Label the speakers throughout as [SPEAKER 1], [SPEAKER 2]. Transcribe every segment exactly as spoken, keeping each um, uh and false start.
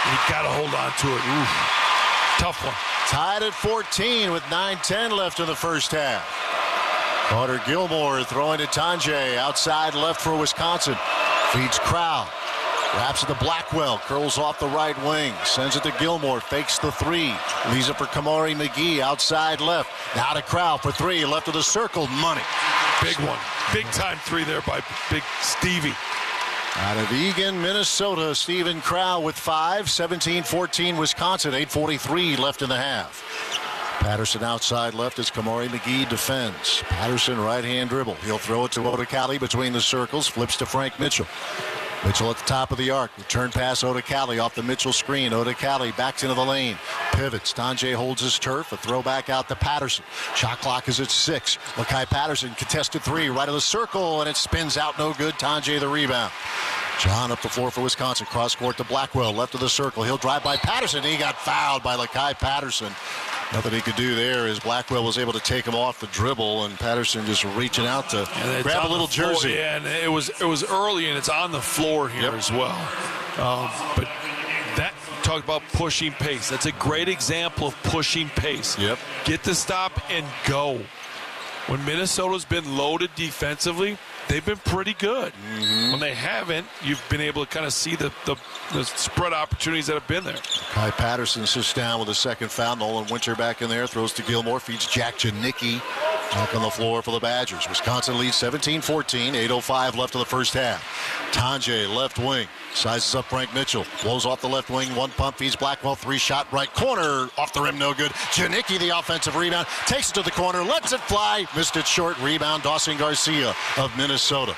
[SPEAKER 1] You got to hold on to it. Ooh, tough one.
[SPEAKER 2] Tied at fourteen with nine ten left in the first half. Carter Gilmore throwing to Tanjay. Outside left for Wisconsin. Feeds Crowell. Wraps it to Blackwell. Curls off the right wing. Sends it to Gilmore. Fakes the three. Leaves it for Kamari McGee. Outside left. Now to Crowell for three. Left of the circle. Money.
[SPEAKER 1] Big one. Big time three there by Big Stevie.
[SPEAKER 2] Out of Eagan, Minnesota, Stephen Crowell with five. seventeen fourteen Wisconsin. eight forty-three left in the half. Patterson outside left as Kamari McGee defends. Patterson right-hand dribble. He'll throw it to Odekale between the circles. Flips to Frank Mitchell. Mitchell at the top of the arc. Return pass Odekale off the Mitchell screen. Odekale backs into the lane. Pivots. Tanjay holds his turf. A throwback out to Patterson. Shot clock is at six. Lakai Patterson contested three right of the circle, and it spins out no good. Tanjay the rebound. John up the floor for Wisconsin. Cross court to Blackwell. Left of the circle. He'll drive by Patterson. He got fouled by Lakai Patterson. Nothing he could do there as Blackwell was able to take him off the dribble, and Patterson just reaching out to grab a little jersey.
[SPEAKER 1] Yeah, and it was it was early, and it's on the floor here
[SPEAKER 2] yep.
[SPEAKER 1] as well. Um, but that talked about pushing pace. That's a great example of pushing pace.
[SPEAKER 2] Yep.
[SPEAKER 1] Get the stop and go. When Minnesota's been loaded defensively, they've been pretty good.
[SPEAKER 2] Mm-hmm.
[SPEAKER 1] When they haven't, you've been able to kind of see the, the, the spread opportunities that have been there.
[SPEAKER 2] Kai Patterson sits down with a second foul. Nolan Winter back in there. Throws to Gilmore. Feeds Jack Janicki. Back on the floor for the Badgers. Wisconsin leads seventeen fourteen. eight oh five left in the first half. Tanjay, left wing. Sizes up Frank Mitchell. Blows off the left wing. One pump. Feeds Blackwell. Three shot right corner. Off the rim. No good. Janicki, the offensive rebound. Takes it to the corner. Lets it fly. Missed it short. Rebound. Dawson Garcia of Minnesota.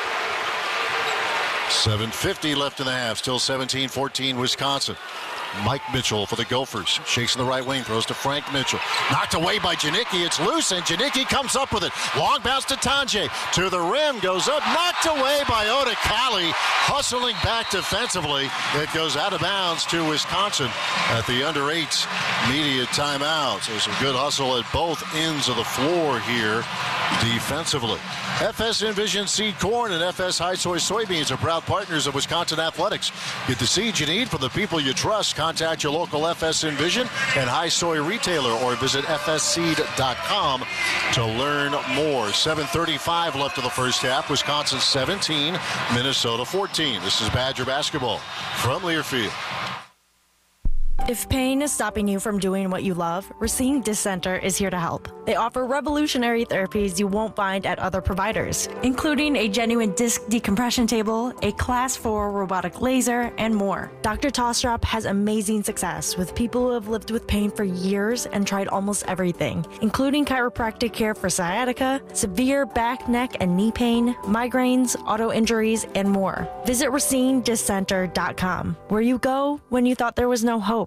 [SPEAKER 2] seven fifty left in the half. Still seventeen fourteen Wisconsin. Mike Mitchell for the Gophers. Shakes in the right wing. Throws to Frank Mitchell. Knocked away by Janicki. It's loose, and Janicki comes up with it. Long bounce to Tanjay. To the rim. Goes up. Knocked away by Odekale. Hustling back defensively. It goes out of bounds to Wisconsin at the under eight media timeout. So some good hustle at both ends of the floor here defensively. F S Envision Seed Corn and F S High Soy Soybeans are proud partners of Wisconsin Athletics. Get the seeds you need from the people you trust. Contact your local F S Envision and High Soy retailer or visit f s seed dot com to learn more. seven thirty-five left of the first half. Wisconsin seventeen, Minnesota fourteen. This is Badger basketball from Learfield.
[SPEAKER 3] If pain is stopping you from doing what you love, Racine Disc Center is here to help. They offer revolutionary therapies you won't find at other providers, including a genuine disc decompression table, a class four robotic laser, and more. Doctor Tostrop has amazing success with people who have lived with pain for years and tried almost everything, including chiropractic care for sciatica, severe back, neck, and knee pain, migraines, auto injuries, and more. Visit racine disc center dot com, where you go when you thought there was no hope.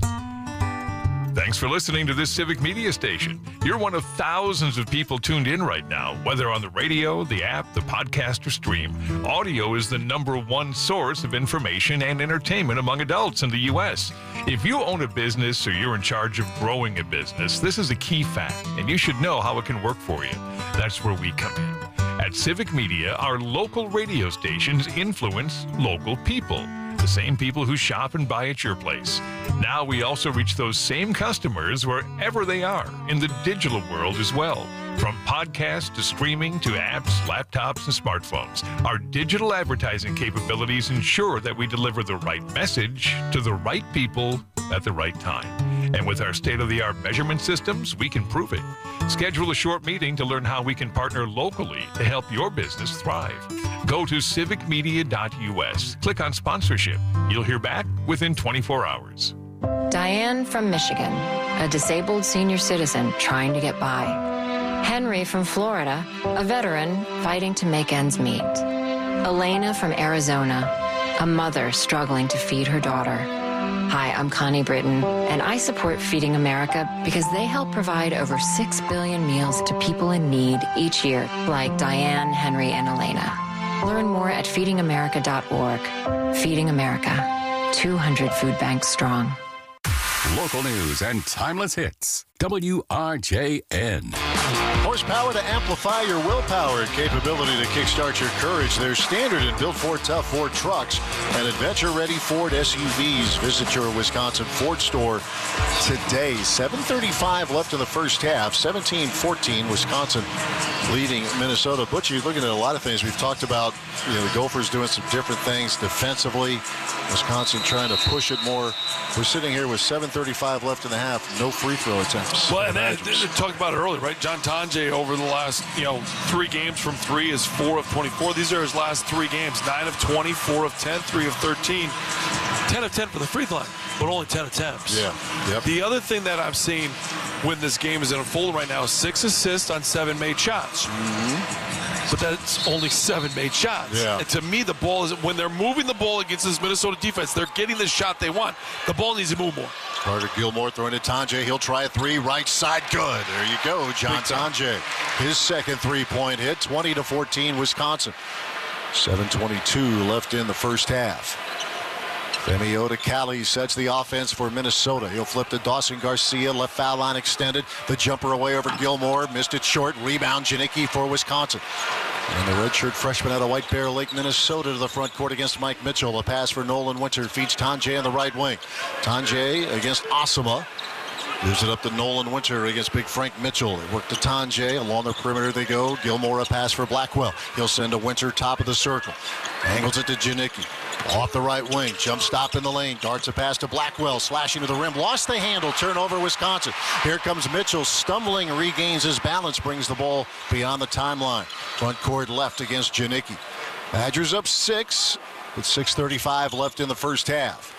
[SPEAKER 4] Thanks for listening to this Civic Media Station. You're one of thousands of people tuned in right now, whether on the radio, the app, the podcast, or stream. Audio is the number one source of information and entertainment among adults in the U S. If you own a business or you're in charge of growing a business, this is a key fact, and you should know how it can work for you. That's where we come in. At Civic Media, our local radio stations influence local people. The same people who shop and buy at your place. Now we also reach those same customers wherever they are in the digital world as well. From podcasts to streaming to apps, laptops, and smartphones, our digital advertising capabilities ensure that we deliver the right message to the right people at the right time. And with our state-of-the-art measurement systems, we can prove it. Schedule a short meeting to learn how we can partner locally to help your business thrive. Go to civic media dot u s. Click on sponsorship. You'll hear back within twenty-four hours.
[SPEAKER 5] Diane from Michigan, a disabled senior citizen trying to get by. Henry from Florida, a veteran fighting to make ends meet. Elena from Arizona, a mother struggling to feed her daughter. Hi, I'm Connie Britton, and I support Feeding America because they help provide over six billion meals to people in need each year, like Diane, Henry, and Elena. Learn more at feeding america dot org. Feeding America, two hundred food banks strong.
[SPEAKER 6] Local news and timeless hits. W R J N.
[SPEAKER 2] Horsepower to amplify your willpower and capability to kickstart your courage. They're standard and built Ford Tough Ford trucks and adventure-ready Ford S U Vs. Visit your Wisconsin Ford store today. seven thirty-five left in the first half. seventeen fourteen, Wisconsin leading Minnesota. Butch, you're looking at a lot of things. We've talked about, you know, the Gophers doing some different things defensively. Wisconsin trying to push it more. We're sitting here with seven thirty-five left in the half. No free throw attempts.
[SPEAKER 1] Well, and that, they talked about it earlier, right? John Tonje over the last, you know, three games from three is four of twenty-four. These are his last three games. nine of twenty, four of ten, three of thirteen. ten of ten for the free throw line, but only ten attempts.
[SPEAKER 2] Yeah. Yep.
[SPEAKER 1] The other thing that I'm seeing when this game is unfolding right now is six assists on seven made shots.
[SPEAKER 2] Mm-hmm.
[SPEAKER 1] But that's only seven made shots.
[SPEAKER 2] Yeah.
[SPEAKER 1] And to me, the ball is, when they're moving the ball against this Minnesota defense, they're getting the shot they want. The ball needs to move more.
[SPEAKER 2] Carter Gilmore throwing to Tonje. He'll try a three. Right side, good. There you go, John Tonje. His second three-point hit, twenty to fourteen, Wisconsin. seven twenty-two left in the first half. Femi Odekale sets the offense for Minnesota. He'll flip to Dawson Garcia. Left foul line extended. The jumper away over Gilmore. Missed it short. Rebound Janicki for Wisconsin. And the redshirt freshman out of White Bear Lake, Minnesota to the front court against Mike Mitchell. A pass for Nolan Winter feeds Tonje on the right wing. Tonje against Asama. Gives it up to Nolan Winter against Big Frank Mitchell. They work to Tonje. Along the perimeter they go. Gilmore a pass for Blackwell. He'll send to Winter, top of the circle. Angles it to Janicki. Off the right wing. Jump stop in the lane. Darts a pass to Blackwell. Slashing to the rim. Lost the handle. Turnover Wisconsin. Here comes Mitchell. Stumbling. Regains his balance. Brings the ball beyond the timeline. Front court left against Janicki. Badgers up six with six thirty-five left in the first half.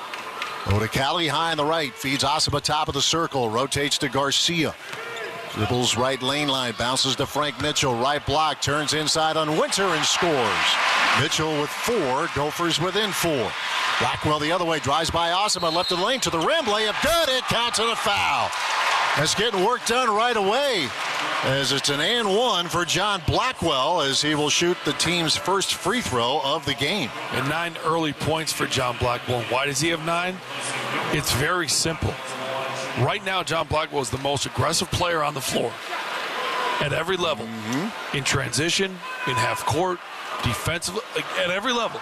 [SPEAKER 2] Odekale high on the right, feeds Asaba top of the circle, rotates to Garcia. Dribbles right lane line, bounces to Frank Mitchell, right block, turns inside on Winter and scores. Mitchell with four, Gophers within four. Blackwell the other way, drives by Asaba, left of the lane to the rim, layup good, it counts as a foul. That's getting work done right away, as it's an and one for John Blackwell, as he will shoot the team's first free throw of the game.
[SPEAKER 1] And nine early points for John Blackwell. Why does he have nine? It's very simple. Right now, John Blackwell is the most aggressive player on the floor at every level. Mm-hmm. In transition, in half court, defensive, at every level.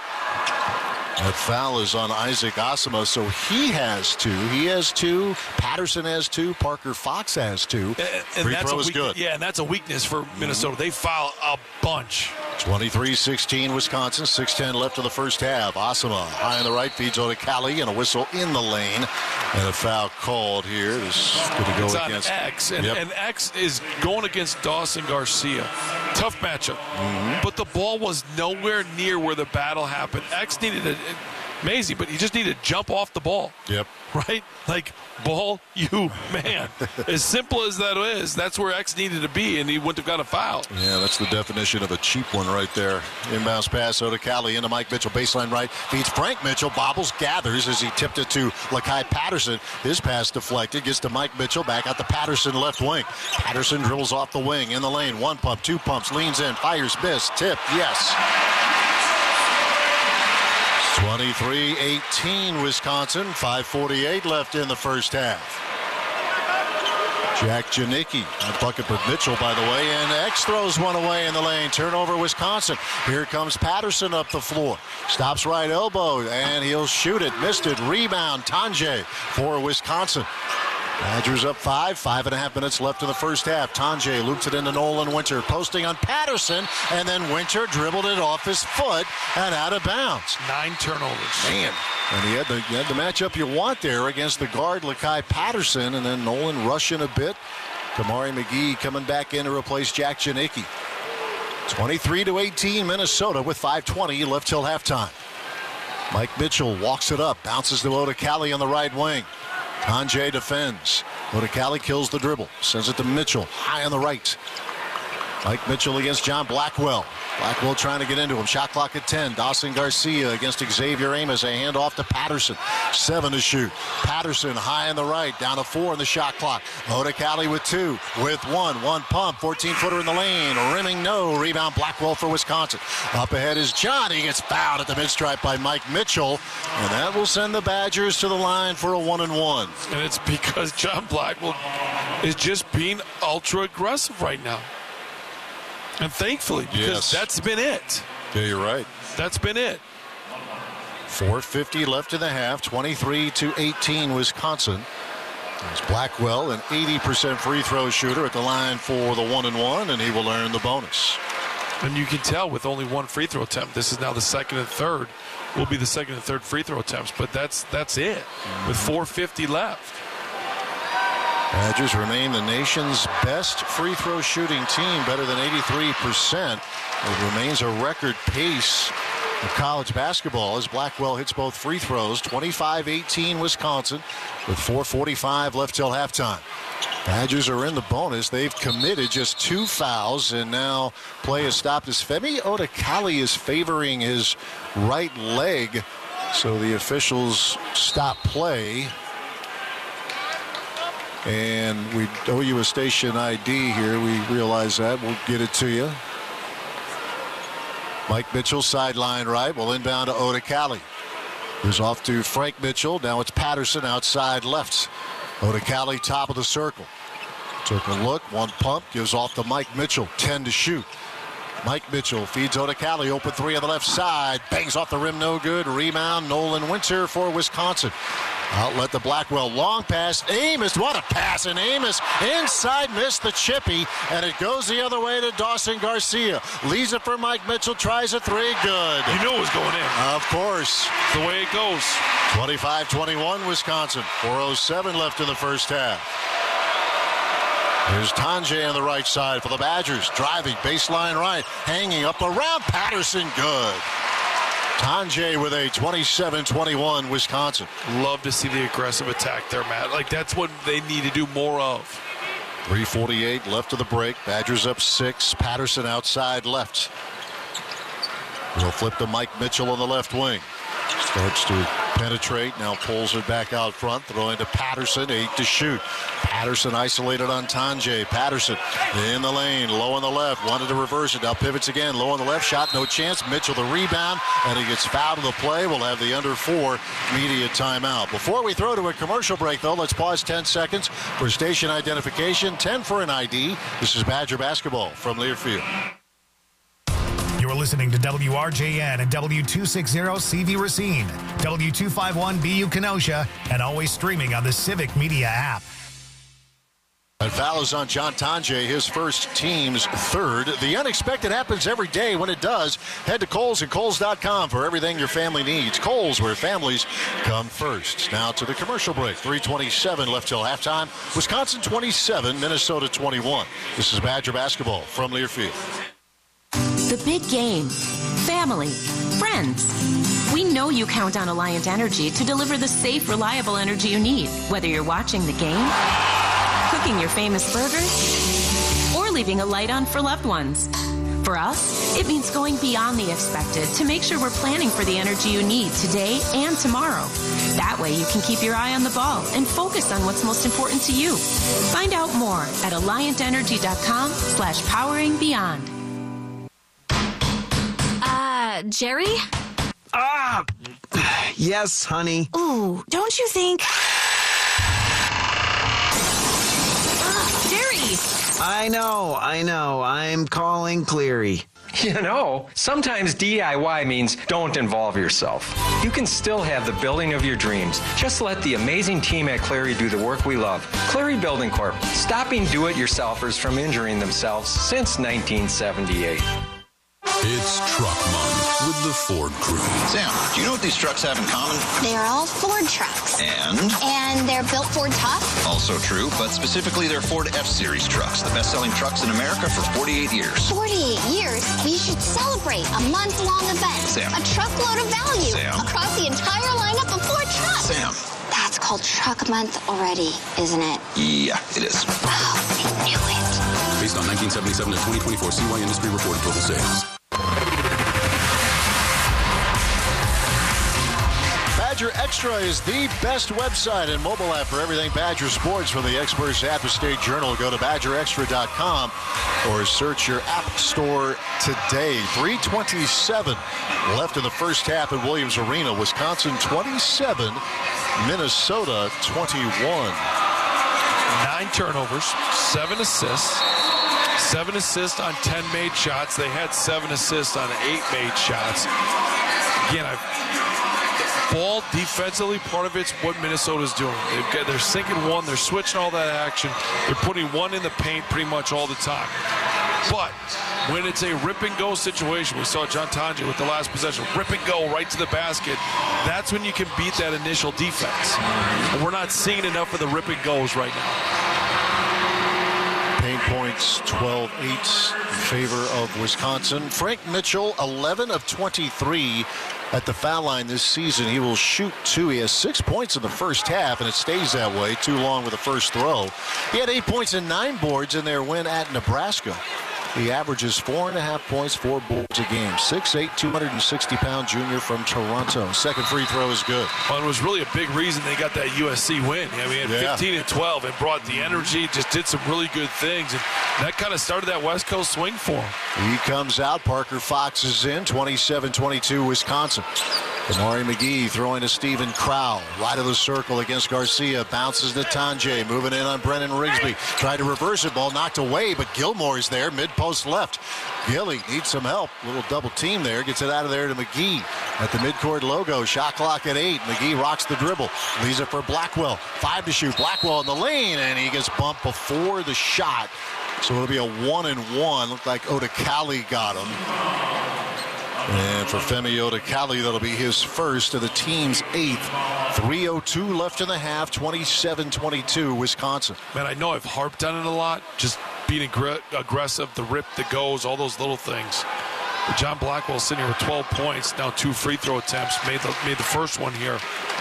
[SPEAKER 2] That foul is on Isaac Asama, so he has two. He has two. Patterson has two. Parker Fox has two.
[SPEAKER 1] And, and
[SPEAKER 2] Free
[SPEAKER 1] that's
[SPEAKER 2] throw
[SPEAKER 1] a
[SPEAKER 2] is
[SPEAKER 1] weak,
[SPEAKER 2] good.
[SPEAKER 1] Yeah, and that's a weakness for Minnesota. They foul a bunch.
[SPEAKER 2] twenty-three sixteen Wisconsin. six ten left in the first half. Asama high on the right, feeds Odekale, and a whistle in the lane. And a foul called here. This is going to go
[SPEAKER 1] it's
[SPEAKER 2] against
[SPEAKER 1] on X, and,
[SPEAKER 2] yep.
[SPEAKER 1] and X is going against Dawson Garcia. Tough matchup. Mm-hmm. But the ball was nowhere near where the battle happened. X needed a... Amazing, but he just needed to jump off the ball.
[SPEAKER 2] Yep.
[SPEAKER 1] Right? Like, ball, you, man. As simple as that is, that's where X needed to be, and he wouldn't have got a foul.
[SPEAKER 2] Yeah, that's the definition of a cheap one right there. Inbounds pass, Odekale into Mike Mitchell. Baseline right, feeds Frank Mitchell. Bobbles, gathers as he tipped it to Lakai Patterson. His pass deflected, gets to Mike Mitchell. Back out to Patterson, left wing. Patterson dribbles off the wing, in the lane. One pump, two pumps, leans in, fires, miss, tip, yes. twenty-three eighteen Wisconsin, five forty-eight left in the first half. Jack Janicki, a bucket for Mitchell, by the way, and X throws one away in the lane. Turnover Wisconsin. Here comes Patterson up the floor. Stops right elbow, and he'll shoot it. Missed it. Rebound, Tonje for Wisconsin. Badgers up five, five and a half minutes left in the first half. Tonje loops it into Nolan Winter, posting on Patterson, and then Winter dribbled it off his foot and out of bounds.
[SPEAKER 1] Nine turnovers.
[SPEAKER 2] Man. And he had the, he had the matchup you want there against the guard, Lakai Patterson, and then Nolan rushing a bit. Kamari McGee coming back in to replace Jack Janicki. twenty-three to eighteen, Minnesota with five twenty left till halftime. Mike Mitchell walks it up, bounces to Odekale on the right wing. Tonje defends. Odekale kills the dribble. Sends it to Mitchell. High on the right. Mike Mitchell against John Blackwell. Blackwell trying to get into him. Shot clock at ten. Dawson Garcia against Xavier Amos. A handoff to Patterson. Seven to shoot. Patterson high on the right. Down to four in the shot clock. Odekale with two. With one. One pump. fourteen footer in the lane. Rimming no. Rebound Blackwell for Wisconsin. Up ahead is John. He gets fouled at the mid-stripe by Mike Mitchell. And that will send the Badgers to the line for a one and one.
[SPEAKER 1] And it's because John Blackwell is just being ultra aggressive right now. And thankfully, because
[SPEAKER 2] yes.
[SPEAKER 1] that's been it.
[SPEAKER 2] Yeah, you're right.
[SPEAKER 1] That's been it.
[SPEAKER 2] four fifty left in the half, twenty-three to eighteen Wisconsin. There's Blackwell, an eighty percent free throw shooter at the line for the one and one, and he will earn the bonus.
[SPEAKER 1] And you can tell with only one free throw attempt, this is now the second and third. Will be the second and third free throw attempts, but that's that's it mm-hmm. with four fifty left.
[SPEAKER 2] Badgers remain the nation's best free throw shooting team, better than eighty-three percent. It remains a record pace of college basketball as Blackwell hits both free throws. twenty-five eighteen Wisconsin with four forty-five left till halftime. Badgers are in the bonus. They've committed just two fouls, and now play is stopped as Femi Odekale is favoring his right leg. So the officials stop play. And we owe you a station I D here. We realize that. We'll get it to you. Mike Mitchell, sideline right. Will inbound to Odekale. He's off to Frank Mitchell. Now it's Patterson outside left. Odekale top of the circle. Took a look. One pump. Gives off to Mike Mitchell. ten to shoot. Mike Mitchell feeds Odekale. Open three on the left side. Bangs off the rim. No good. Rebound. Nolan Winter for Wisconsin. Outlet to Blackwell. Long pass. Amos. What a pass. And Amos inside missed the chippy. And it goes the other way to Dawson Garcia. Leaves it for Mike Mitchell. Tries a three. Good.
[SPEAKER 1] You knew it was going in.
[SPEAKER 2] Of course.
[SPEAKER 1] It's the way it goes.
[SPEAKER 2] twenty-five twenty-one Wisconsin. four oh seven left in the first half. There's Tonje on the right side for the Badgers. Driving baseline right. Hanging up around Patterson. Good. Tonje with a twenty-seven twenty-one Wisconsin.
[SPEAKER 1] Love to see the aggressive attack there, Matt. Like, that's what they need to do more of.
[SPEAKER 2] three forty-eight left of the break. Badgers up six. Patterson outside left. He'll flip to Mike Mitchell on the left wing. Starts to penetrate. Now pulls it back out front. Throwing to Patterson. Eight to shoot. Patterson isolated on Tonje. Patterson in the lane. Low on the left. Wanted to reverse it. Now pivots again. Low on the left. Shot. No chance. Mitchell the rebound. And he gets fouled in the play. We'll have the under four media timeout. Before we throw to a commercial break, though, let's pause ten seconds for station identification. ten for an I D. This is Badger basketball from Learfield.
[SPEAKER 6] You're listening to W R J N and W two sixty C V Racine, W two fifty-one B U Kenosha, and always streaming on the Civic Media app.
[SPEAKER 2] And foul is on John Tonje, his first, team's third. The unexpected happens every day. When it does, head to Kohl's and Kohl's dot com for everything your family needs. Kohl's, where families come first. Now to the commercial break. three twenty-seven left till halftime. Wisconsin twenty-seven, Minnesota twenty-one. This is Badger basketball from Learfield.
[SPEAKER 7] The big game, family, friends. We know you count on Alliant Energy to deliver the safe, reliable energy you need, whether you're watching the game, cooking your famous burgers, or leaving a light on for loved ones. For us, it means going beyond the expected to make sure we're planning for the energy you need today and tomorrow. That way you can keep your eye on the ball and focus on what's most important to you. Find out more at alliant energy dot com slash powering beyond.
[SPEAKER 8] Uh, Jerry?
[SPEAKER 9] Ah! Yes, honey.
[SPEAKER 8] Ooh, don't you think... Uh, Jerry!
[SPEAKER 9] I know, I know. I'm calling Cleary.
[SPEAKER 10] You know, sometimes D I Y means don't involve yourself. You can still have the building of your dreams. Just let the amazing team at Cleary do the work we love. Cleary Building Corp, stopping do-it-yourselfers from injuring themselves since nineteen seventy-eight.
[SPEAKER 11] It's Truck Month with the Ford Crew.
[SPEAKER 12] Sam, do you know what these trucks have in common?
[SPEAKER 13] They're all Ford trucks.
[SPEAKER 12] And?
[SPEAKER 13] And they're built Ford tough.
[SPEAKER 12] Also true, but specifically they're Ford F-Series trucks, the best-selling trucks in America for forty-eight years.
[SPEAKER 13] forty-eight years? We should celebrate a month-long event.
[SPEAKER 12] Sam.
[SPEAKER 13] A truckload of value.
[SPEAKER 12] Sam.
[SPEAKER 13] Across the entire lineup of Ford trucks.
[SPEAKER 12] Sam.
[SPEAKER 13] That's called Truck Month already, isn't it?
[SPEAKER 12] Yeah, it is.
[SPEAKER 13] Oh, I knew it.
[SPEAKER 11] Based on nineteen seventy-seven to twenty twenty-four C Y Industry reported total sales.
[SPEAKER 2] Badger Extra is the best website and mobile app for everything Badger sports from the experts at the State Journal. Go to badger extra dot com or search your app store today. three twenty-seven left in the first half at Williams Arena. Wisconsin twenty-seven, Minnesota twenty-one.
[SPEAKER 1] nine turnovers, seven assists. Seven assists on ten made shots. They had seven assists on eight made shots. Again, I, ball defensively, part of it's what Minnesota's doing. They've got, they're sinking one, they're switching all that action. They're putting one in the paint pretty much all the time. But when it's a rip and go situation, we saw John Tonje with the last possession, rip and go right to the basket. That's when you can beat that initial defense. And we're not seeing enough of the rip and goes right now.
[SPEAKER 2] Paint points, twelve eight in favor of Wisconsin. Frank Mitchell, eleven of twenty-three at the foul line this season. He will shoot two. He has six points in the first half, and it stays that way. Too long with the first throw. He had eight points and nine boards in their win at Nebraska. He averages four and a half points, four boards a game. six eight, two hundred sixty pound junior from Toronto. Second free throw is good.
[SPEAKER 1] Well, it was really a big reason they got that U S C win. I mean,
[SPEAKER 2] yeah.
[SPEAKER 1] fifteen and twelve, and brought the energy, just did some really good things, and that kind of started that West Coast swing for him.
[SPEAKER 2] He comes out. Parker Fox is in. twenty-seven twenty-two Wisconsin. Kamari McGee throwing to Stephen Crowell. Right of the circle against Garcia. Bounces to Tonje. Moving in on Brennan Rigsby. Tried to reverse it. Ball knocked away, but Gilmore is there. Mid-post left. Gilly needs some help. Little double team there. Gets it out of there to McGee. At the midcourt logo. Shot clock at eight. McGee rocks the dribble. Leaves it for Blackwell. Five to shoot. Blackwell in the lane, and he gets bumped before the shot. So it'll be a one and one. Looked like Odekale got him. And for Femi Odekale, that'll be his first of the team's eighth. three oh two left in the half, twenty-seven twenty-two, Wisconsin.
[SPEAKER 1] Man, I know I've harped on it a lot, just being aggr- aggressive, the rip, the goes, all those little things. But John Blackwell sitting here with twelve points, now two free throw attempts, made the, made the first one here.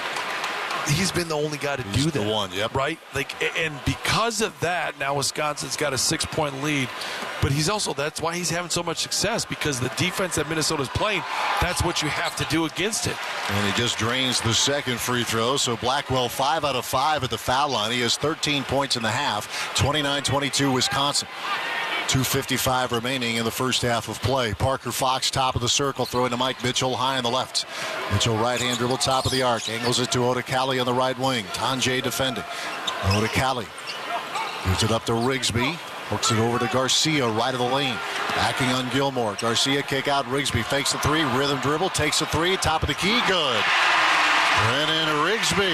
[SPEAKER 1] He's been the only guy to
[SPEAKER 2] He's
[SPEAKER 1] do that.
[SPEAKER 2] the one, yep.
[SPEAKER 1] Right? Like, and because of that, now Wisconsin's got a six-point lead. But he's also, that's why he's having so much success, because the defense that Minnesota's playing, that's what you have to do against it.
[SPEAKER 2] And he just drains the second free throw. So Blackwell five out of five at the foul line. He has thirteen points in the half. twenty-nine twenty-two Wisconsin. two fifty-five remaining in the first half of play. Parker Fox, top of the circle, throwing to Mike Mitchell, high on the left. Mitchell right-hand dribble, top of the arc. Angles it to Odekale on the right wing. Tonje defending. Odekale gives it up to Rigsby. Hooks it over to Garcia, right of the lane. Backing on Gilmore. Garcia kick out. Rigsby fakes the three. Rhythm dribble. Takes the three. Top of the key. Good. Brennan Rigsby,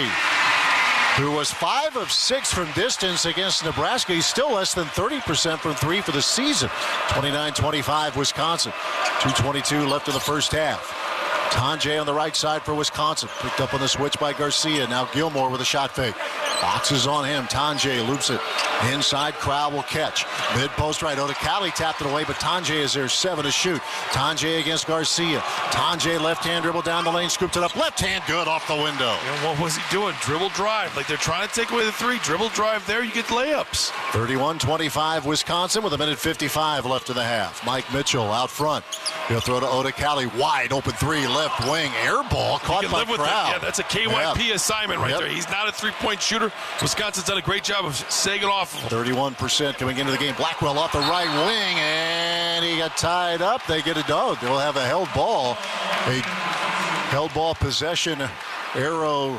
[SPEAKER 2] who was five of six from distance against Nebraska. He's still less than thirty percent from three for the season. twenty-nine twenty-five Wisconsin. two twenty-two left in the first half. Tonje on the right side for Wisconsin. Picked up on the switch by Garcia. Now Gilmore with a shot fake. Boxes on him. Tonje loops it. Inside, Crowell will catch. Mid-post right. Odekale tapped it away, but Tonje is there. Seven to shoot. Tonje against Garcia. Tonje left-hand dribble down the lane. Scooped it up. Left hand good off the window.
[SPEAKER 1] And what was he doing? Dribble drive. Like they're trying to take away the three. Dribble drive there. You get layups.
[SPEAKER 2] thirty-one twenty-five Wisconsin with a minute fifty-five left in the half. Mike Mitchell out front. He'll throw to Odekale. Wide open three. Left wing. Air ball. Caught
[SPEAKER 1] you can
[SPEAKER 2] by
[SPEAKER 1] live with
[SPEAKER 2] Crowell.
[SPEAKER 1] it. Yeah, that's a K Y P yep. assignment right yep. there. He's not a three-point shooter. Wisconsin's done a great job of sagging off of him.
[SPEAKER 2] thirty-one percent coming into the game. Blackwell off the right wing, and he got tied up. They get a dog. They'll have a held ball. A held ball possession arrow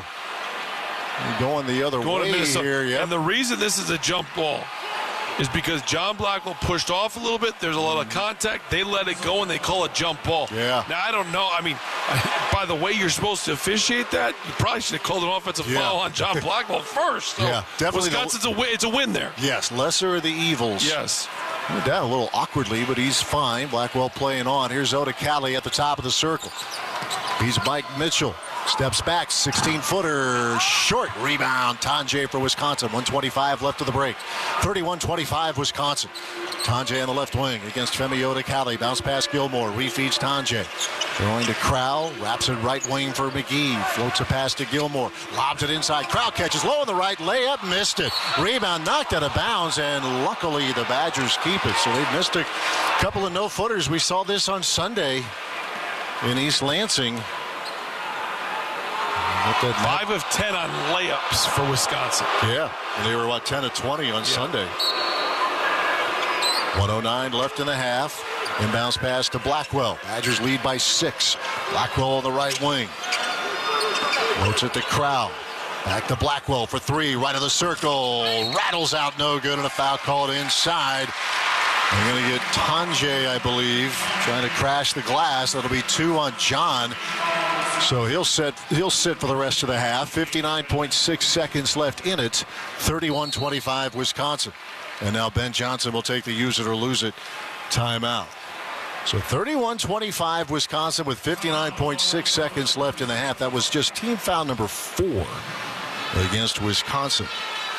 [SPEAKER 2] going the other
[SPEAKER 1] going
[SPEAKER 2] way here. Yep.
[SPEAKER 1] And the reason this is a jump ball is because John Blackwell pushed off a little bit. There's a lot of contact. They let it go, and they call it jump ball.
[SPEAKER 2] Yeah.
[SPEAKER 1] Now, I don't know. I mean, by the way you're supposed to officiate that, you probably should have called an offensive yeah. foul on John Blackwell first. So
[SPEAKER 2] yeah, definitely.
[SPEAKER 1] Wisconsin's a win. It's a win there.
[SPEAKER 2] Yes, lesser of the evils.
[SPEAKER 1] Yes.
[SPEAKER 2] Went down a little awkwardly, but he's fine. Blackwell playing on. Here's Odekale at the top of the circle. He's Mike Mitchell. Steps back, sixteen-footer, short rebound. Tonje for Wisconsin. one twenty-five left of the break. thirty-one twenty-five Wisconsin. Tonje on the left wing against Femi Odekale. Bounce past Gilmore. Refeeds Tonje. Throwing to Crowell. Wraps it right wing for McGee. Floats a pass to Gilmore. Lobs it inside. Crowell catches low on the right. Layup. Missed it. Rebound knocked out of bounds. And luckily the Badgers keep it. So they've missed a couple of no-footers. We saw this on Sunday in East Lansing.
[SPEAKER 1] Five of ten on layups for Wisconsin.
[SPEAKER 2] Yeah, and they were, what, ten of twenty on yeah. Sunday. one oh nine left in the half. Inbounds pass to Blackwell. Badgers lead by six. Blackwell on the right wing. Floats it to Crowell. Back to Blackwell for three, right of the circle. Rattles out, no good, and a foul called inside. They're going to get Tonje, I believe, trying to crash the glass. That'll be two on John. So he'll sit, he'll sit for the rest of the half. fifty-nine point six seconds left in it. thirty-one twenty-five Wisconsin. And now Ben Johnson will take the use it or lose it timeout. So thirty-one twenty-five Wisconsin with fifty-nine point six seconds left in the half. That was just team foul number four against Wisconsin.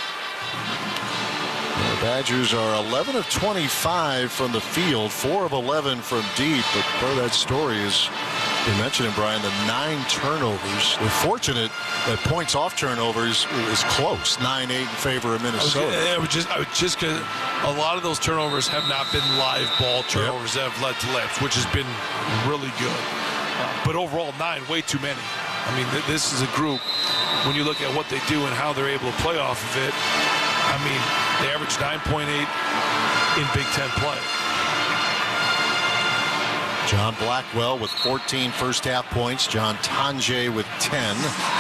[SPEAKER 2] The Badgers are eleven of twenty-five from the field, four of eleven from deep. But part of that story is, you mentioned it, Brian, the nine turnovers. They're fortunate that points off turnovers is close, nine eight in favor of Minnesota.
[SPEAKER 1] Okay, I would just, I would just because a lot of those turnovers have not been live ball turnovers yep. that have led to layups, which has been really good. Uh, but overall, nine, way too many. I mean, th this is a group, when you look at what they do and how they're able to play off of it, I mean, they average nine point eight in Big Ten play.
[SPEAKER 2] John Blackwell with fourteen first half points. John Tonje with ten.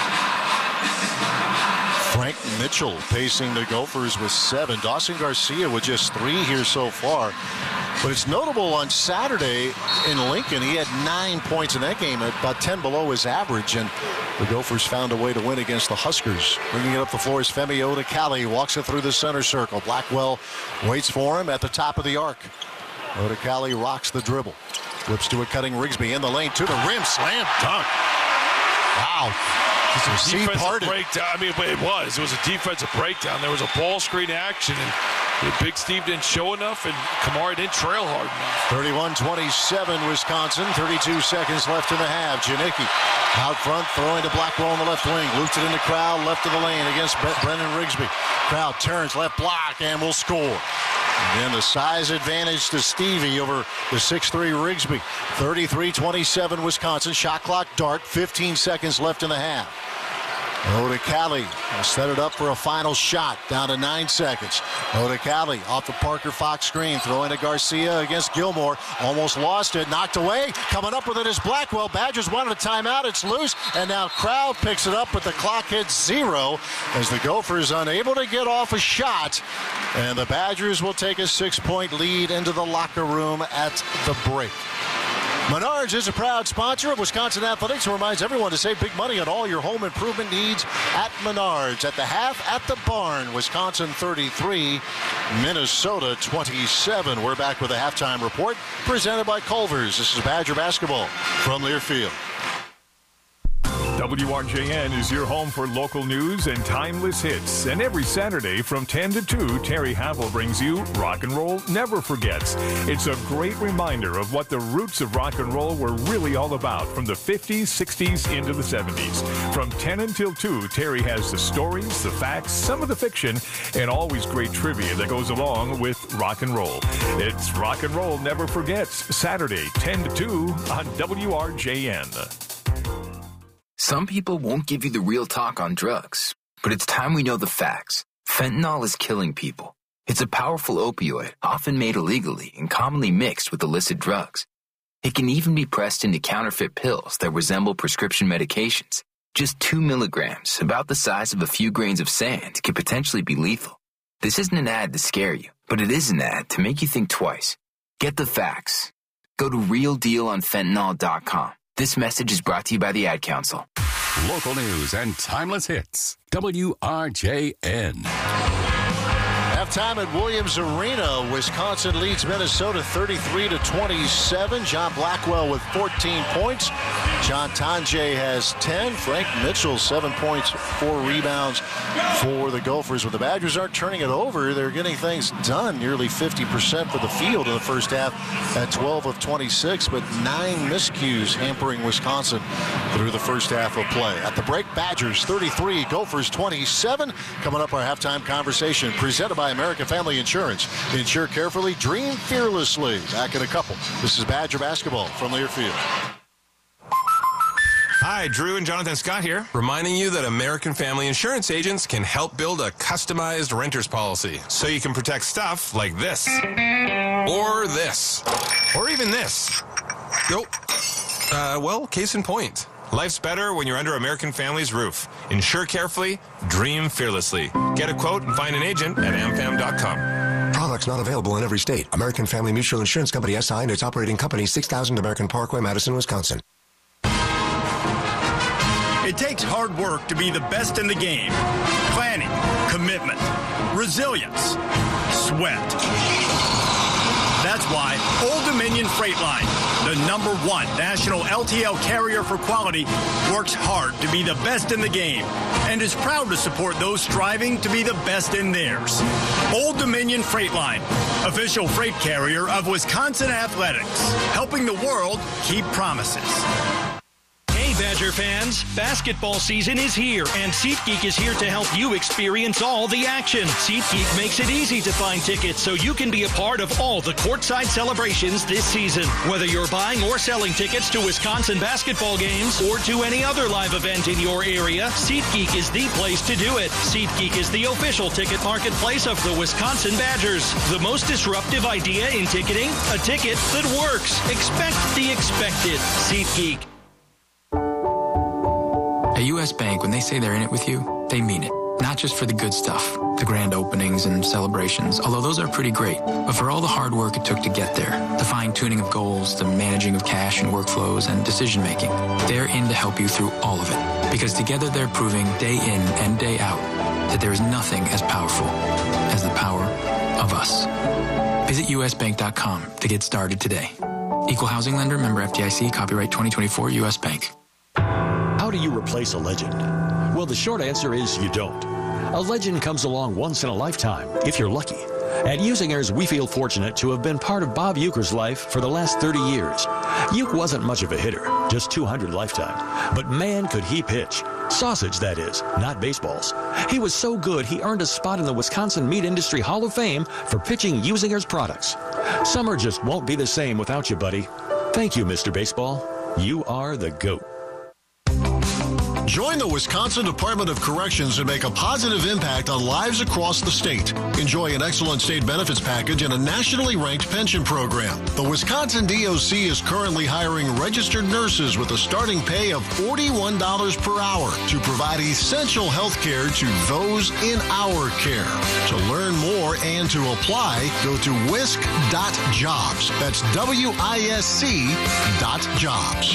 [SPEAKER 2] Frank Mitchell pacing the Gophers with seven. Dawson Garcia with just three here so far. But it's notable on Saturday in Lincoln, he had nine points in that game, about ten below his average, and the Gophers found a way to win against the Huskers. Bringing it up the floor is Femi Odekale, walks it through the center circle. Blackwell waits for him at the top of the arc. Odekale rocks the dribble. Flips to a cutting Rigsby in the lane to the rim. Slam dunk. Wow.
[SPEAKER 1] It's a defensive breakdown. I mean, it was. It was a defensive breakdown. There was a ball screen action, and Big Steve didn't show enough, and Kamara didn't trail hard enough.
[SPEAKER 2] thirty-one twenty-seven Wisconsin. thirty-two seconds left in the half. Janicki out front, throwing to Blackwell on the left wing. Looped it in the crowd, left of the lane against Brennan Rigsby. Crowd turns, left block, and will score. And then the size advantage to Stevie over the six three Rigsby. thirty-three twenty-seven Wisconsin. Shot clock dart. fifteen seconds left in the half. Odekale will set it up for a final shot. Down to nine seconds. Odekale off the Parker Fox screen. Throwing to Garcia against Gilmore. Almost lost it. Knocked away. Coming up with it is Blackwell. Badgers wanted a timeout. It's loose. And now Crowd picks it up, but the clock hits zero as the Gophers unable to get off a shot. And the Badgers will take a six-point lead into the locker room at the break. Menards is a proud sponsor of Wisconsin Athletics and reminds everyone to save big money on all your home improvement needs at Menards. At the half, at the barn, Wisconsin thirty-three, Minnesota twenty-seven. We're back with a halftime report presented by Culver's. This is Badger basketball from Learfield.
[SPEAKER 4] W R J N is your home for local news and timeless hits. And every Saturday from ten to two, Terry Havel brings you Rock and Roll Never Forgets. It's a great reminder of what the roots of rock and roll were really all about from the fifties, sixties, into the seventies. From ten until two, Terry has the stories, the facts, some of the fiction, and always great trivia that goes along with rock and roll. It's Rock and Roll Never Forgets, Saturday, ten to two on W R J N.
[SPEAKER 14] Some people won't give you the real talk on drugs, but it's time we know the facts. Fentanyl is killing people. It's a powerful opioid, often made illegally and commonly mixed with illicit drugs. It can even be pressed into counterfeit pills that resemble prescription medications. Just two milligrams, about the size of a few grains of sand, can potentially be lethal. This isn't an ad to scare you, but it is an ad to make you think twice. Get the facts. Go to real deal on fentanyl dot com. This message is brought to you by the Ad Council.
[SPEAKER 11] Local news and timeless hits. W R J N.
[SPEAKER 2] Halftime at Williams Arena. Wisconsin leads Minnesota thirty-three to twenty-seven. John Blackwell with fourteen points. John Tonje has ten. Frank Mitchell, seven points, four rebounds for the Gophers. When the Badgers aren't turning it over, they're getting things done. Nearly fifty percent for the field in the first half at twelve of twenty-six, but nine miscues hampering Wisconsin through the first half of play. At the break, Badgers thirty-three, Gophers twenty-seven. Coming up, our halftime conversation presented by American Family Insurance. Insure carefully, dream fearlessly. Back in a couple. This is Badger basketball from Learfield.
[SPEAKER 15] Hi, Drew and Jonathan Scott here, reminding you that American Family Insurance agents can help build a customized renter's policy so you can protect stuff like this, or this, or even this. Nope. Uh, well, case in point. Life's better when you're under American Family's roof. Insure carefully, dream fearlessly. Get a quote and find an agent at am fam dot com.
[SPEAKER 16] Products not available in every state. American Family Mutual Insurance Company, S I and its operating company, six thousand American Parkway, Madison, Wisconsin.
[SPEAKER 17] It takes hard work to be the best in the game. Planning, commitment, resilience, sweat. That's why Old Dominion Freight Line, the number one national L T L carrier for quality, works hard to be the best in the game and is proud to support those striving to be the best in theirs. Old Dominion Freight Line, official freight carrier of Wisconsin Athletics, helping the world keep promises.
[SPEAKER 18] Hey, Badger fans, basketball season is here, and SeatGeek is here to help you experience all the action. SeatGeek makes it easy to find tickets so you can be a part of all the courtside celebrations this season. Whether you're buying or selling tickets to Wisconsin basketball games or to any other live event in your area, SeatGeek is the place to do it. SeatGeek is the official ticket marketplace of the Wisconsin Badgers. The most disruptive idea in ticketing, a ticket that works. Expect the expected. SeatGeek.
[SPEAKER 14] At U S Bank, when they say they're in it with you, they mean it. Not just for the good stuff, the grand openings and celebrations, although those are pretty great, but for all the hard work it took to get there, the fine-tuning of goals, the managing of cash and workflows, and decision-making. They're in to help you through all of it, because together they're proving day in and day out that there is nothing as powerful as the power of us. Visit U S bank dot com to get started today. Equal housing lender, member F D I C, copyright twenty twenty-four, U S Bank.
[SPEAKER 19] How do you replace a legend? Well, the short answer is you don't. A legend comes along once in a lifetime, if you're lucky. At Usingers, we feel fortunate to have been part of Bob Uecker's life for the last thirty years. Ueck wasn't much of a hitter, just two hundred lifetime. But man, could he pitch. Sausage, that is, not baseballs. He was so good, he earned a spot in the Wisconsin Meat Industry Hall of Fame for pitching Usingers products. Summer just won't be the same without you, buddy. Thank you, Mister Baseball. You are the GOAT.
[SPEAKER 2] Join the Wisconsin Department of Corrections and make a positive impact on lives across the state. Enjoy an excellent state benefits package and a nationally ranked pension program. The Wisconsin D O C is currently hiring registered nurses with a starting pay of forty-one dollars per hour to provide essential health care to those in our care. To learn more and to apply, go to wisc dot jobs. That's W I S C dot jobs.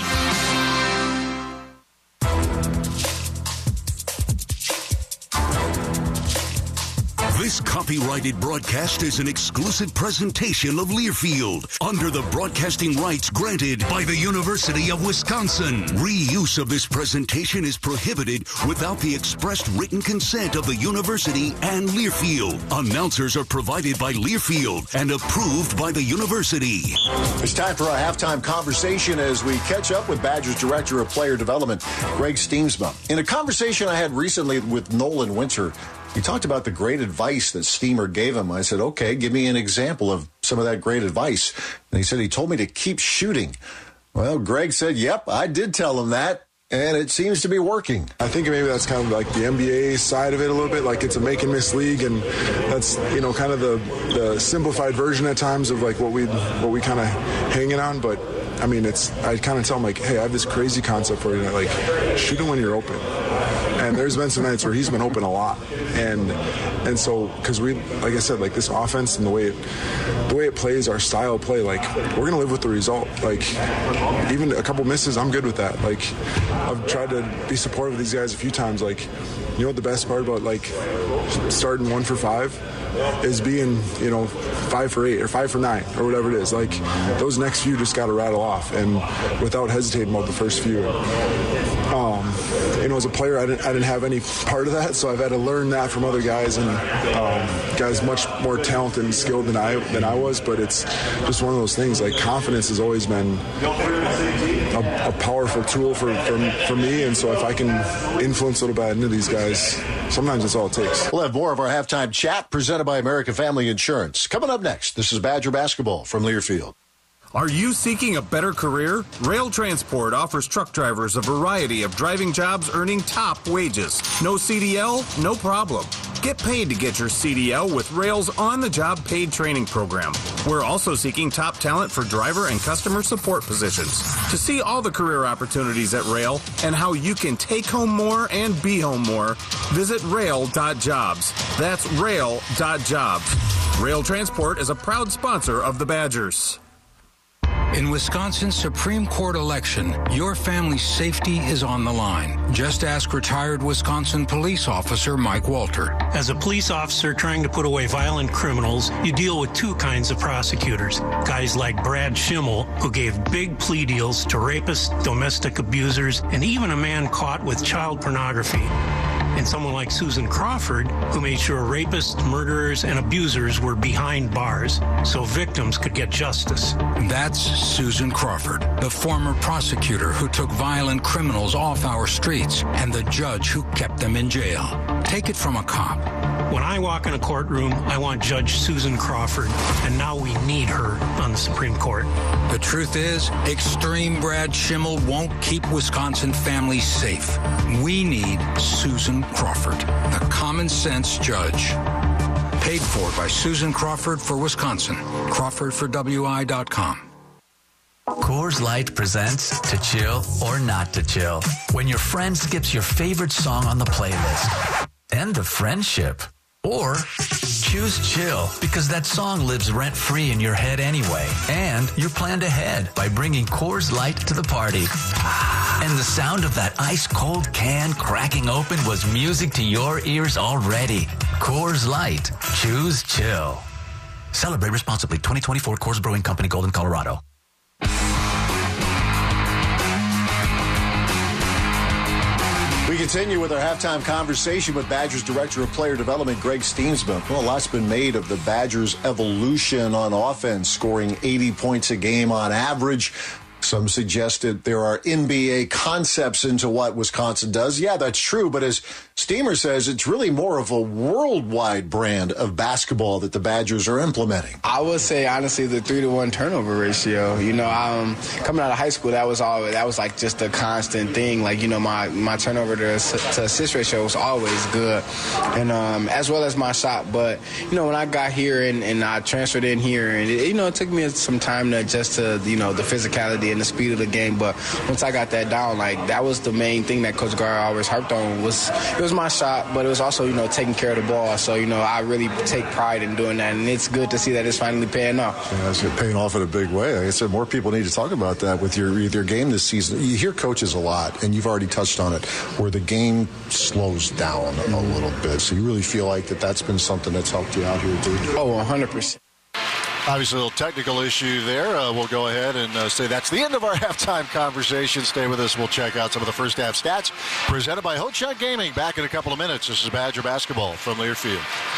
[SPEAKER 20] This copyrighted broadcast is an exclusive presentation of Learfield under the broadcasting rights granted by the University of Wisconsin. Reuse of this presentation is prohibited without the expressed written consent of the university and Learfield. Announcers are provided by Learfield and approved by the university.
[SPEAKER 2] It's time for our halftime conversation as we catch up with Badgers Director of Player Development, Greg Steensma. In a conversation I had recently with Nolan Winter, he talked about the great advice that Steamer gave him. I said, okay, give me an example of some of that great advice. And he said, he told me to keep shooting. Well, Greg said, yep, I did tell him that. And it seems to be working.
[SPEAKER 21] I think maybe that's kind of like the N B A side of it a little bit. Like it's a make and miss league. And that's, you know, kind of the, the simplified version at times of like what we what we kind of hanging on. But I mean, it's, I kind of tell him like, hey, I have this crazy concept for you. Like, shoot him when you're open. And there's been some nights where he's been open a lot. And and so, because we, like I said, like this offense and the way it, the way it plays, our style of play, like we're going to live with the result. Like even a couple misses, I'm good with that. Like I've tried to be supportive of these guys a few times. Like, you know what the best part about like starting one for five is being, you know, five for eight or five for nine or whatever it is. Like those next few just got to rattle off and without hesitating about the first few. Um, you know, as a player, I didn't, I didn't have any part of that, so I've had to learn that from other guys and um, guys much more talented and skilled than I than I was. But it's just one of those things. Like confidence has always been a, a powerful tool for, for for me, and so if I can influence a little bit into these guys, sometimes that's all it takes.
[SPEAKER 2] We'll have more of our halftime chat presented by American Family Insurance coming up next. This is Badger Basketball from Learfield.
[SPEAKER 22] Are you seeking a better career? Rail Transport offers truck drivers a variety of driving jobs earning top wages. No C D L? No problem. Get paid to get your C D L with Rail's on-the-job paid training program. We're also seeking top talent for driver and customer support positions. To see all the career opportunities at Rail and how you can take home more and be home more, visit rail dot jobs. That's rail dot jobs. Rail Transport is a proud sponsor of the Badgers.
[SPEAKER 3] In Wisconsin's Supreme Court election, your family's safety is on the line. Just ask retired Wisconsin police officer Mike Walter.
[SPEAKER 18] As a police officer trying to put away violent criminals, you deal with two kinds of prosecutors. Guys like Brad Schimmel, who gave big plea deals to rapists, domestic abusers, and even a man caught with child pornography. And someone like Susan Crawford, who made sure rapists, murderers, and abusers were behind bars so victims could get justice.
[SPEAKER 3] That's Susan Crawford, the former prosecutor who took violent criminals off our streets and the judge who kept them in jail. Take it from a cop.
[SPEAKER 18] When I walk in a courtroom, I want Judge Susan Crawford, and now we need her on the Supreme Court.
[SPEAKER 3] The truth is, extreme Brad Schimmel won't keep Wisconsin families safe. We need Susan Crawford, the common sense judge. Paid for by Susan Crawford for Wisconsin. Crawford for W I dot com.
[SPEAKER 5] Coors Light presents To Chill or Not to Chill. When your friend skips your favorite song on the playlist. End of friendship. Or choose chill because that song lives rent-free in your head anyway. And you're planned ahead by bringing Coors Light to the party. And the sound of that ice-cold can cracking open was music to your ears already. Coors Light. Choose chill. Celebrate responsibly. twenty twenty-four Coors Brewing Company, Golden, Colorado.
[SPEAKER 2] We continue with our halftime conversation with Badgers Director of Player Development, Greg Steensma. Well, a lot's been made of the Badgers' evolution on offense, scoring eighty points a game on average. Some suggested there are N B A concepts into what Wisconsin does. Yeah, that's true. But as Steamer says, it's really more of a worldwide brand of basketball that the Badgers are implementing.
[SPEAKER 23] I would say, honestly, the three to one turnover ratio. You know, um, coming out of high school, that was all. That was like just a constant thing. Like, you know, my, my turnover to, to assist ratio was always good, and um, as well as my shot. But, you know, when I got here and, and I transferred in here, and, it, you know, it took me some time to adjust to, you know, the physicality and the speed of the game. But once I got that down, like, that was the main thing that Coach Gar always harped on. Was it was my shot, but it was also, you know, taking care of the ball. So, you know, I really take pride in doing that, and it's good to see that it's finally paying off.
[SPEAKER 2] Yeah, it's paying off in a big way. Like I said, more people need to talk about that with your your game this season. You hear coaches a lot, and you've already touched on it, where the game slows down a little bit. So you really feel like that that's been something that's helped you out here, too?
[SPEAKER 23] Oh, one hundred percent.
[SPEAKER 2] Obviously, a little technical issue there. Uh, we'll go ahead and uh, say that's the end of our halftime conversation. Stay with us. We'll check out some of the first half stats presented by Ho-Chunk Gaming. Back in a couple of minutes. This is Badger Basketball from Learfield.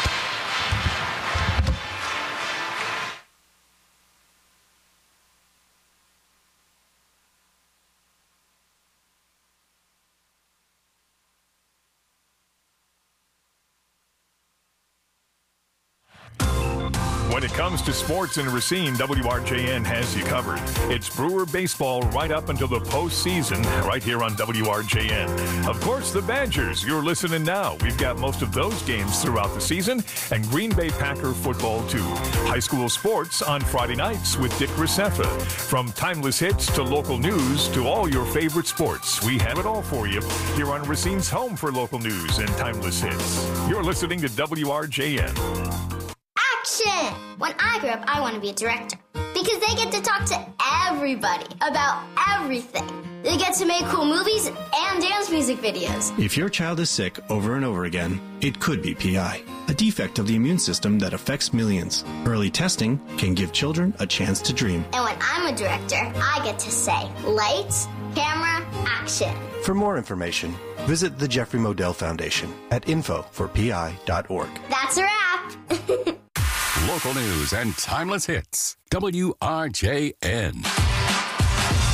[SPEAKER 4] When it comes to sports in Racine, W R J N has you covered. It's Brewer baseball right up until the postseason, right here on W R J N. Of course, the Badgers, you're listening now. We've got most of those games throughout the season, and Green Bay Packer football, too. High school sports on Friday nights with Dick Recefa. From timeless hits to local news to all your favorite sports, we have it all for you here on Racine's home for local news and timeless hits. You're listening to W R J N.
[SPEAKER 13] Action! When I grow up, I want to be a director because they get to talk to everybody about everything. They get to make cool movies and dance music videos.
[SPEAKER 24] If your child is sick over and over again, it could be P I, a defect of the immune system that affects millions. Early testing can give children a chance to dream.
[SPEAKER 13] And when I'm a director, I get to say, lights, camera, action.
[SPEAKER 24] For more information, visit the Jeffrey Modell Foundation at info for P I dot org.
[SPEAKER 13] That's a wrap.
[SPEAKER 11] Local news and timeless hits. W R J N.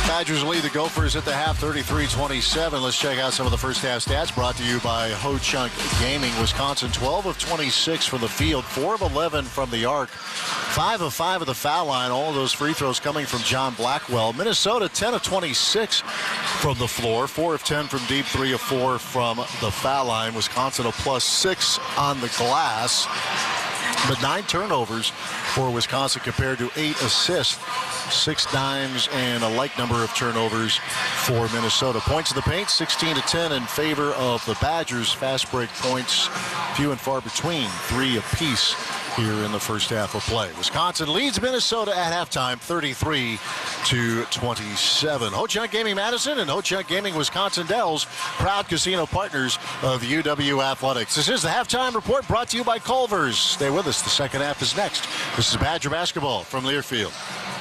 [SPEAKER 2] Badgers lead the Gophers at the half, thirty-three twenty-seven. Let's check out some of the first half stats brought to you by Ho-Chunk Gaming. Wisconsin, twelve of twenty-six from the field, four of eleven from the arc, five of five of the foul line. All of those free throws coming from John Blackwell. Minnesota, ten of twenty-six from the floor, four of ten from deep, three of four from the foul line. Wisconsin, a plus six on the glass. But nine turnovers for Wisconsin compared to eight assists. Six dimes and a like number of turnovers for Minnesota. Points in the paint, sixteen to ten in favor of the Badgers. Fast break points, few and far between, three apiece here in the first half of play. Wisconsin leads Minnesota at halftime, thirty-three to twenty-seven. Ho-Chunk Gaming Madison and Ho-Chunk Gaming Wisconsin Dells, proud casino partners of U W Athletics. This is the halftime report brought to you by Culver's. Stay with us. The second half is next. This is Badger basketball from Learfield.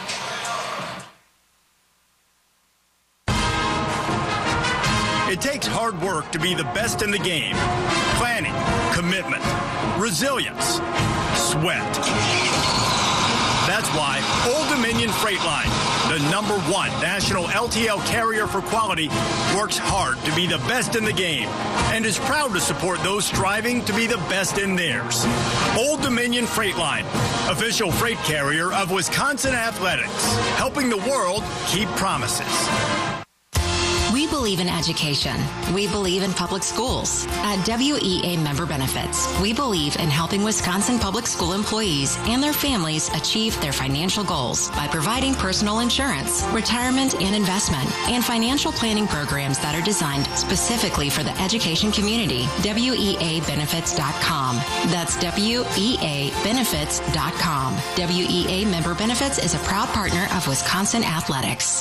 [SPEAKER 17] It takes hard work to be the best in the game. Planning, commitment, resilience, sweat. That's why Old Dominion Freight Line, the number one national L T L carrier for quality, works hard to be the best in the game and is proud to support those striving to be the best in theirs. Old Dominion Freight Line, official freight carrier of Wisconsin Athletics, helping the world keep promises.
[SPEAKER 6] We believe in education. We believe in public schools. At W E A Member Benefits, we believe in helping Wisconsin public school employees and their families achieve their financial goals by providing personal insurance, retirement and investment, and financial planning programs that are designed specifically for the education community. W E A benefits dot com. That's W E A benefits dot com. W E A Member Benefits is a proud partner of Wisconsin Athletics.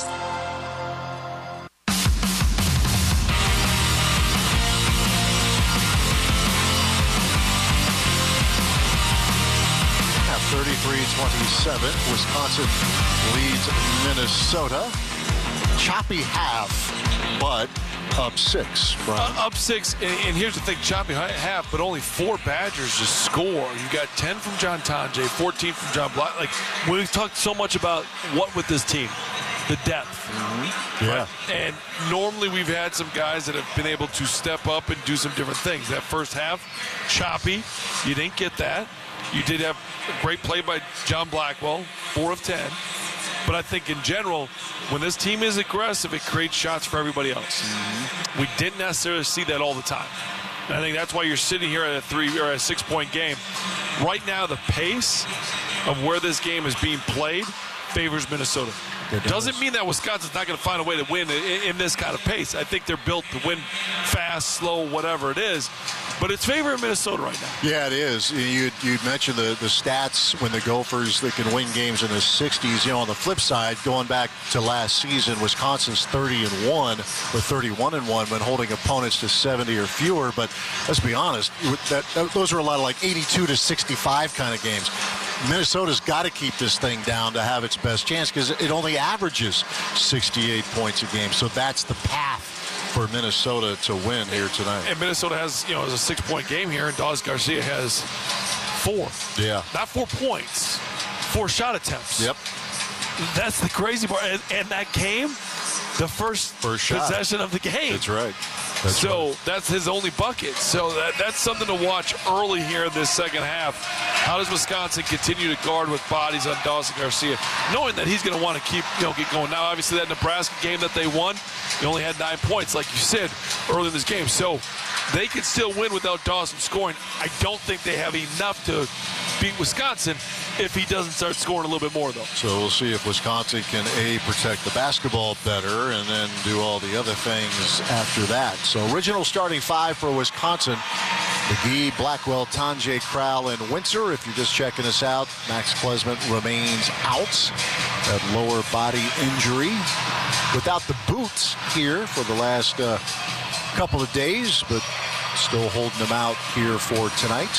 [SPEAKER 2] thirty-three twenty-seven. Wisconsin leads Minnesota. Choppy half, but up six.
[SPEAKER 1] Uh, up six, and, and here's the thing, choppy half, but only four Badgers to score. You got ten from John Tonje, fourteen from John Black. Like, we've talked so much about what with this team, the depth.
[SPEAKER 2] Mm-hmm. Yeah.
[SPEAKER 1] Right? And normally we've had some guys that have been able to step up and do some different things. That first half, choppy. You didn't get that. You did have a great play by John Blackwell, four of ten. But I think in general, when this team is aggressive, it creates shots for everybody else. Mm-hmm. We didn't necessarily see that all the time. And I think that's why you're sitting here at a three or a six-point game. Right now, the pace of where this game is being played favors Minnesota. It doesn't mean that Wisconsin's not going to find a way to win in, in this kind of pace. I think they're built to win fast, slow, whatever it is. But it's favoring Minnesota right now.
[SPEAKER 2] Yeah, it is. You you mentioned the, the stats when the Gophers that can win games in the sixties. You know, on the flip side, going back to last season, Wisconsin's thirty and one or thirty-one and one when holding opponents to seventy or fewer. But let's be honest, that, that those are a lot of like eighty-two to sixty-five kind of games. Minnesota's got to keep this thing down to have its best chance because it only averages sixty-eight points a game. So that's the path for Minnesota to win here tonight.
[SPEAKER 1] And Minnesota has, you know, has a six-point game here, and Dawes Garcia has four.
[SPEAKER 2] Yeah.
[SPEAKER 1] Not four points, four shot attempts.
[SPEAKER 2] Yep.
[SPEAKER 1] That's the crazy part. And, and that came the first,
[SPEAKER 2] first shot.
[SPEAKER 1] possession of the game.
[SPEAKER 2] That's right. That's
[SPEAKER 1] so
[SPEAKER 2] right.
[SPEAKER 1] that's his only bucket. So that, that's something to watch early here in this second half. How does Wisconsin continue to guard with bodies on Dawson Garcia, knowing that he's going to want to keep, you know, get going? Now, obviously, that Nebraska game that they won, they only had nine points, like you said, early in this game. So they can still win without Dawson scoring. I don't think they have enough to beat Wisconsin if he doesn't start scoring a little bit more, though.
[SPEAKER 2] So we'll see if Wisconsin can, A, protect the basketball better and then do all the other things after that. So original starting five for Wisconsin: McGee, Blackwell, Tonje, Crowell, and Winter. If you're just checking us out, Max Klesman remains out. That lower body injury. Without the boots here for the last uh, couple of days, but still holding them out here for tonight.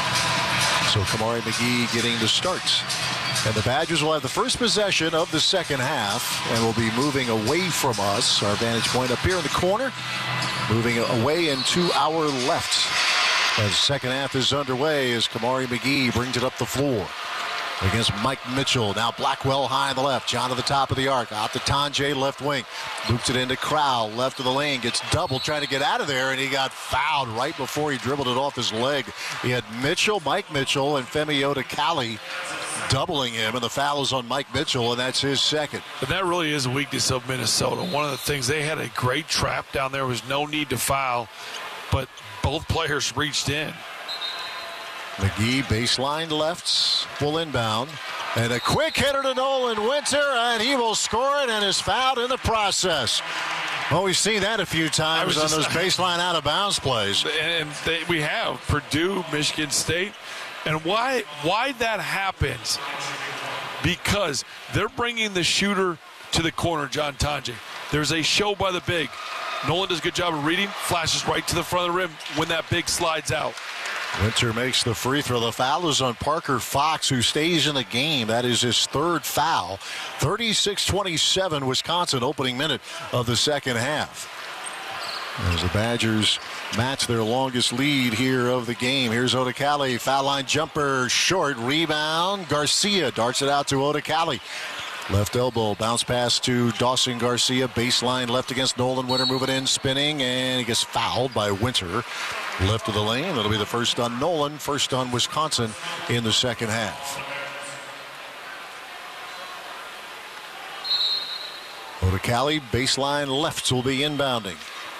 [SPEAKER 2] So Kamari McGee getting the start. And the Badgers will have the first possession of the second half and will be moving away from us. Our vantage point up here in the corner. Moving away and to our left. As the second half is underway as Kamari McGee brings it up the floor. against Mike Mitchell. Now Blackwell high on the left. John to the top of the arc. Out to Tonje, left wing. Loops it into Crowell, left of the lane. Gets doubled trying to get out of there, and he got fouled right before he dribbled it off his leg. He had Mitchell, Mike Mitchell, and Femi Odekale doubling him, and the foul is on Mike Mitchell, and that's his second.
[SPEAKER 1] But that really is a weakness of Minnesota. One of the things, they had a great trap down there. Was no need to foul, but both players reached in.
[SPEAKER 2] McGee baseline left, full inbound, and a quick hitter to Nolan Winter, and he will score it and is fouled in the process. Well, we've seen that a few times on
[SPEAKER 1] just,
[SPEAKER 2] those baseline out-of-bounds plays.
[SPEAKER 1] And they, we have Purdue, Michigan State. And why why that happens, because they're bringing the shooter to the corner, John Tonje. There's a show by the big. Nolan does a good job of reading, flashes right to the front of the rim when that big slides out.
[SPEAKER 2] Winter makes the free throw. The foul is on Parker Fox, who stays in the game. That is his third foul. thirty-six twenty-seven, Wisconsin, opening minute of the second half. As the Badgers match their longest lead here of the game. Here's Odekale, foul line jumper, short, rebound. Garcia darts it out to Odekale. Left elbow, bounce pass to Dawson Garcia, baseline left against Nolan Winter, move it in, spinning, and he gets fouled by Winter. Left of the lane, that'll be the first on Nolan, first on Wisconsin in the second half. Odekale, baseline left, will be inbounding.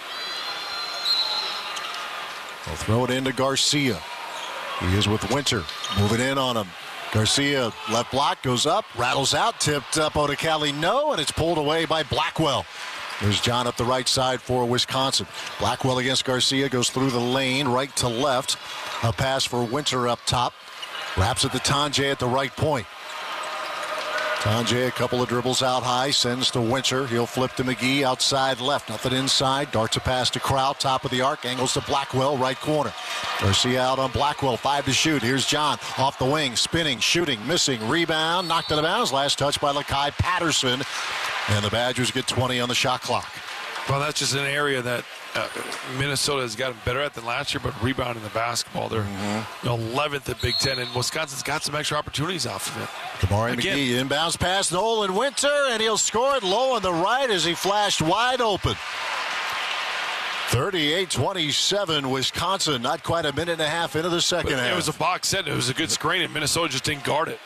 [SPEAKER 2] They'll throw it into Garcia. He is with Winter. Moving in on him. Garcia, left block, goes up, rattles out, tipped up Odekale, no, and it's pulled away by Blackwell. There's John up the right side for Wisconsin. Blackwell against Garcia, goes through the lane, right to left. A pass for Winter up top. Wraps it to Tonje at the right point. Tonje, a couple of dribbles out high, sends to Winter. He'll flip to McGee, outside left, nothing inside. Darts a pass to Crowell, top of the arc, angles to Blackwell, right corner. Garcia out on Blackwell, five to shoot. Here's John, off the wing, spinning, shooting, missing, rebound, knocked out of bounds. Last touch by Lakai Patterson. And the Badgers get twenty on the shot clock.
[SPEAKER 1] Well, that's just an area that uh, Minnesota has gotten better at than last year, but rebounding the basketball. They're mm-hmm. eleventh at Big Ten, and Wisconsin's got some extra opportunities off of it.
[SPEAKER 2] Kamari McGee inbounds pass, Nolan Winter, and he'll score it low on the right as he flashed wide open. thirty-eight twenty-seven, Wisconsin, not quite a minute and a half into the second
[SPEAKER 1] but
[SPEAKER 2] half.
[SPEAKER 1] It was a box set. It was a good screen, and Minnesota just didn't guard it.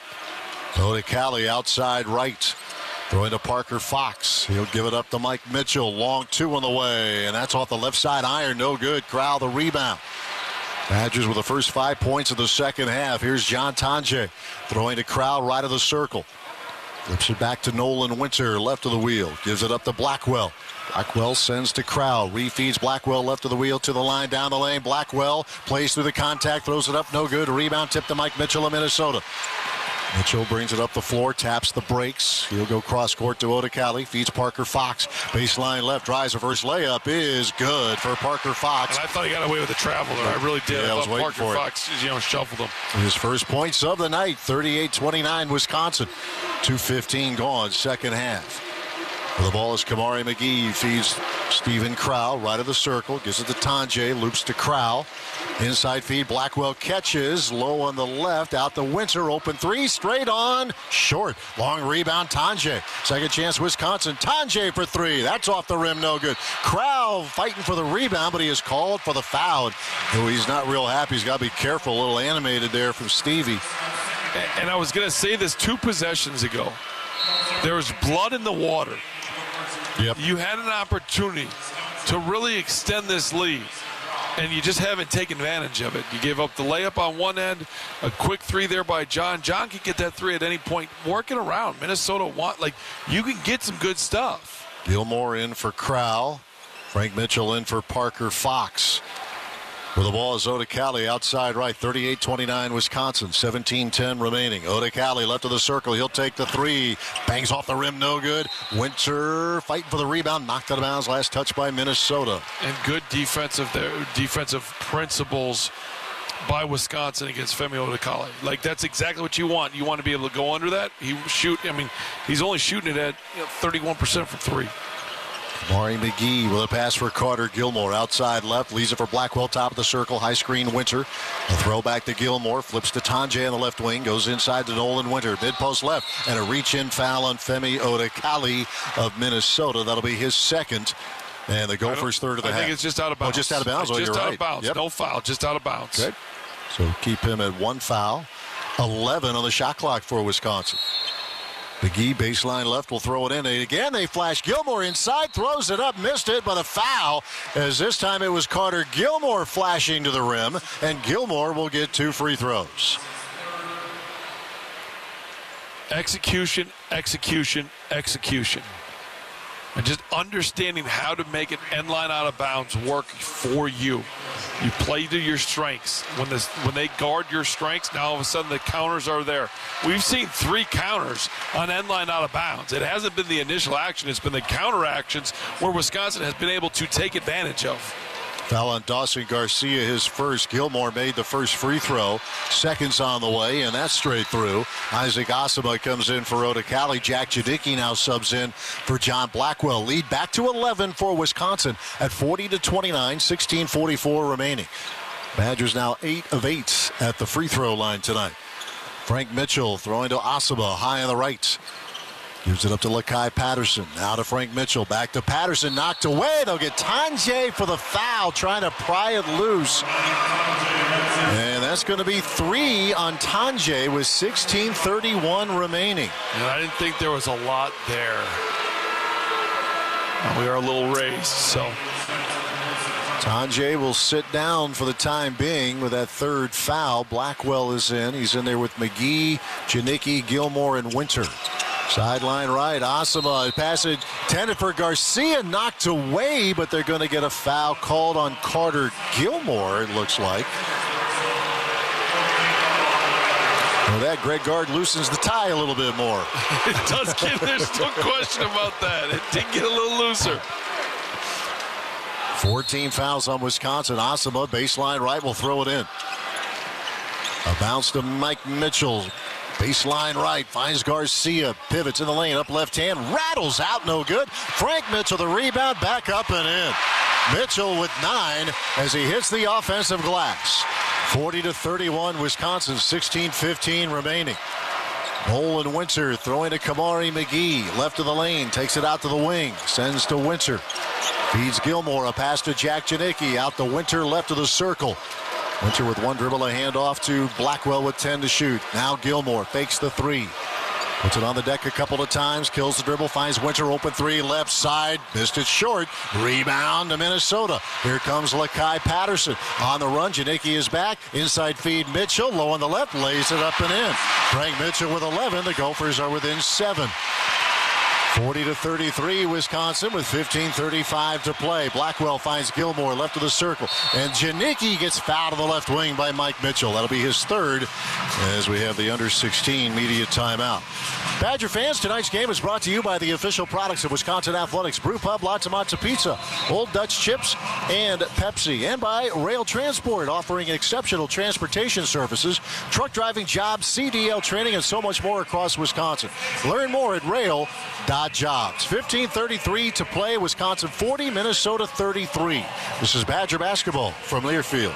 [SPEAKER 2] Odekale outside right. Throwing to Parker Fox. He'll give it up to Mike Mitchell. Long two on the way, and that's off the left side iron. No good. Crowell the rebound. Badgers with the first five points of the second half. Here's John Tonje throwing to Crowell right of the circle. Flips it back to Nolan Winter, left of the wheel. Gives it up to Blackwell. Blackwell sends to Crowell. Refeeds Blackwell left of the wheel to the line, down the lane. Blackwell plays through the contact, throws it up, no good. Rebound tip to Mike Mitchell of Minnesota. Mitchell brings it up the floor, taps the brakes. He'll go cross court to Odekale, feeds Parker Fox. Baseline left, drives, reverse layup is good for Parker Fox.
[SPEAKER 1] And I thought he got away with a travel there. I really did.
[SPEAKER 2] Yeah, I,
[SPEAKER 1] I
[SPEAKER 2] was
[SPEAKER 1] thought
[SPEAKER 2] waiting
[SPEAKER 1] Parker
[SPEAKER 2] for
[SPEAKER 1] Fox,
[SPEAKER 2] it.
[SPEAKER 1] you know, shuffled him.
[SPEAKER 2] His first points of the night, thirty-eight twenty-nine, Wisconsin. two fifteen gone, second half. The ball is Kamari McGee, feeds Stephen Crowell, right of the circle, gives it to Tonje, loops to Crowell. Inside feed, Blackwell catches, low on the left, out to Winter, open three, straight on, short. Long rebound, Tonje. Second chance, Wisconsin. Tonje for three, that's off the rim, no good. Crowell fighting for the rebound, but he is called for the foul. Oh, he's not real happy, he's got to be careful, a little animated there from Stevie.
[SPEAKER 1] And I was going to say this two possessions ago. There was blood in the water.
[SPEAKER 2] Yep.
[SPEAKER 1] You had an opportunity to really extend this lead, and you just haven't taken advantage of it. You gave up the layup on one end, a quick three there by John. John can get that three at any point. Working around. Minnesota want, like, you can get some good stuff.
[SPEAKER 2] Gilmore in for Crowell. Frank Mitchell in for Parker Fox. Where the ball is Odekale outside right, thirty-eight twenty-nine Wisconsin, seventeen ten remaining. Odekale left of the circle, he'll take the three. Bangs off the rim, no good. Winter fighting for the rebound, knocked out of bounds, last touch by Minnesota.
[SPEAKER 1] And good defensive defensive principles by Wisconsin against Femi Odekale. Like, that's exactly what you want. You want to be able to go under that. He shoot, I mean, he's only shooting it at you know, thirty-one percent from three.
[SPEAKER 2] Maury McGee with a pass for Carter Gilmore. Outside left, leaves it for Blackwell, top of the circle, high screen Winter. A throw back to Gilmore, flips to Tanjay on the left wing, goes inside to Nolan Winter. Mid-post left, and a reach-in foul on Femi Odekali of Minnesota. That'll be his second. And the Gophers third of the
[SPEAKER 1] I
[SPEAKER 2] half.
[SPEAKER 1] I think it's just out of bounds.
[SPEAKER 2] Oh, just out of bounds?
[SPEAKER 1] It's
[SPEAKER 2] Oh,
[SPEAKER 1] just
[SPEAKER 2] you're
[SPEAKER 1] out
[SPEAKER 2] right.
[SPEAKER 1] of bounds.
[SPEAKER 2] Yep.
[SPEAKER 1] No foul, just out of bounds.
[SPEAKER 2] Good. So keep him at one foul. eleven on the shot clock for Wisconsin. McGee, baseline left, will throw it in. And again, they flash Gilmore inside, throws it up, missed it, but a foul, as this time it was Carter Gilmore flashing to the rim, and Gilmore will get two free throws.
[SPEAKER 1] Execution, execution, execution. And just understanding how to make an end line out of bounds work for you. You play to your strengths. When this, when they guard your strengths, now all of a sudden the counters are there. We've seen three counters on end line out of bounds. It hasn't been the initial action. It's been the counter actions where Wisconsin has been able to take advantage of.
[SPEAKER 2] Foul on Dawson Garcia, his first. Gilmore made the first free throw. Seconds on the way, and that's straight through. Isaac Asima comes in for Odekali. Jack Janicki now subs in for John Blackwell. Lead back to eleven for Wisconsin at forty to twenty-nine, sixteen forty-four remaining. Badgers now eight of eight at the free throw line tonight. Frank Mitchell throwing to Asima, high on the right. Gives it up to Lakai Patterson. Now to Frank Mitchell. Back to Patterson. Knocked away. They'll get Tanjay for the foul, trying to pry it loose. And that's going to be three on Tanjay with sixteen thirty-one remaining.
[SPEAKER 1] And I didn't think there was a lot there. We are a little raised, so.
[SPEAKER 2] Tanjay will sit down for the time being with that third foul. Blackwell is in. He's in there with McGee, Janicki, Gilmore, and Winter. Sideline right, Asima passage intended for Garcia, knocked away, but they're going to get a foul called on Carter Gilmore, it looks like. Well, that Greg Gard loosens the tie a little bit more.
[SPEAKER 1] It does get, there's no question about that. It did get a little looser.
[SPEAKER 2] fourteen fouls on Wisconsin. Asima, baseline right, will throw it in. A bounce to Mike Mitchell. Baseline right, finds Garcia, pivots in the lane, up left hand, rattles out, no good. Frank Mitchell, the rebound, back up and in. Mitchell with nine as he hits the offensive glass. forty to thirty-one, Wisconsin, sixteen fifteen remaining. Nolan Winter throwing to Kamari McGee, left of the lane, takes it out to the wing, sends to Winter. Feeds Gilmore, a pass to Jack Janicki, out to Winter, left of the circle. Winter with one dribble, a handoff to Blackwell with ten to shoot. Now Gilmore fakes the three. Puts it on the deck a couple of times, kills the dribble, finds Winter open three, left side, missed it short. Rebound to Minnesota. Here comes Lakai Patterson. On the run, Janicki is back. Inside feed Mitchell, low on the left, lays it up and in. Frank Mitchell with eleven. The Gophers are within seven. forty to thirty-three, Wisconsin with fifteen thirty-five to play. Blackwell finds Gilmore left of the circle. And Janicki gets fouled to the left wing by Mike Mitchell. That'll be his third as we have the under sixteen media timeout. Badger fans, tonight's game is brought to you by the official products of Wisconsin Athletics, Brew Pub, Lots of Matzo Pizza, Old Dutch Chips, and Pepsi. And by Rail Transport, offering exceptional transportation services, truck driving jobs, C D L training, and so much more across Wisconsin. Learn more at rail dot jobs. fifteen thirty-three to play, Wisconsin forty, Minnesota thirty-three. This is Badger basketball from Learfield.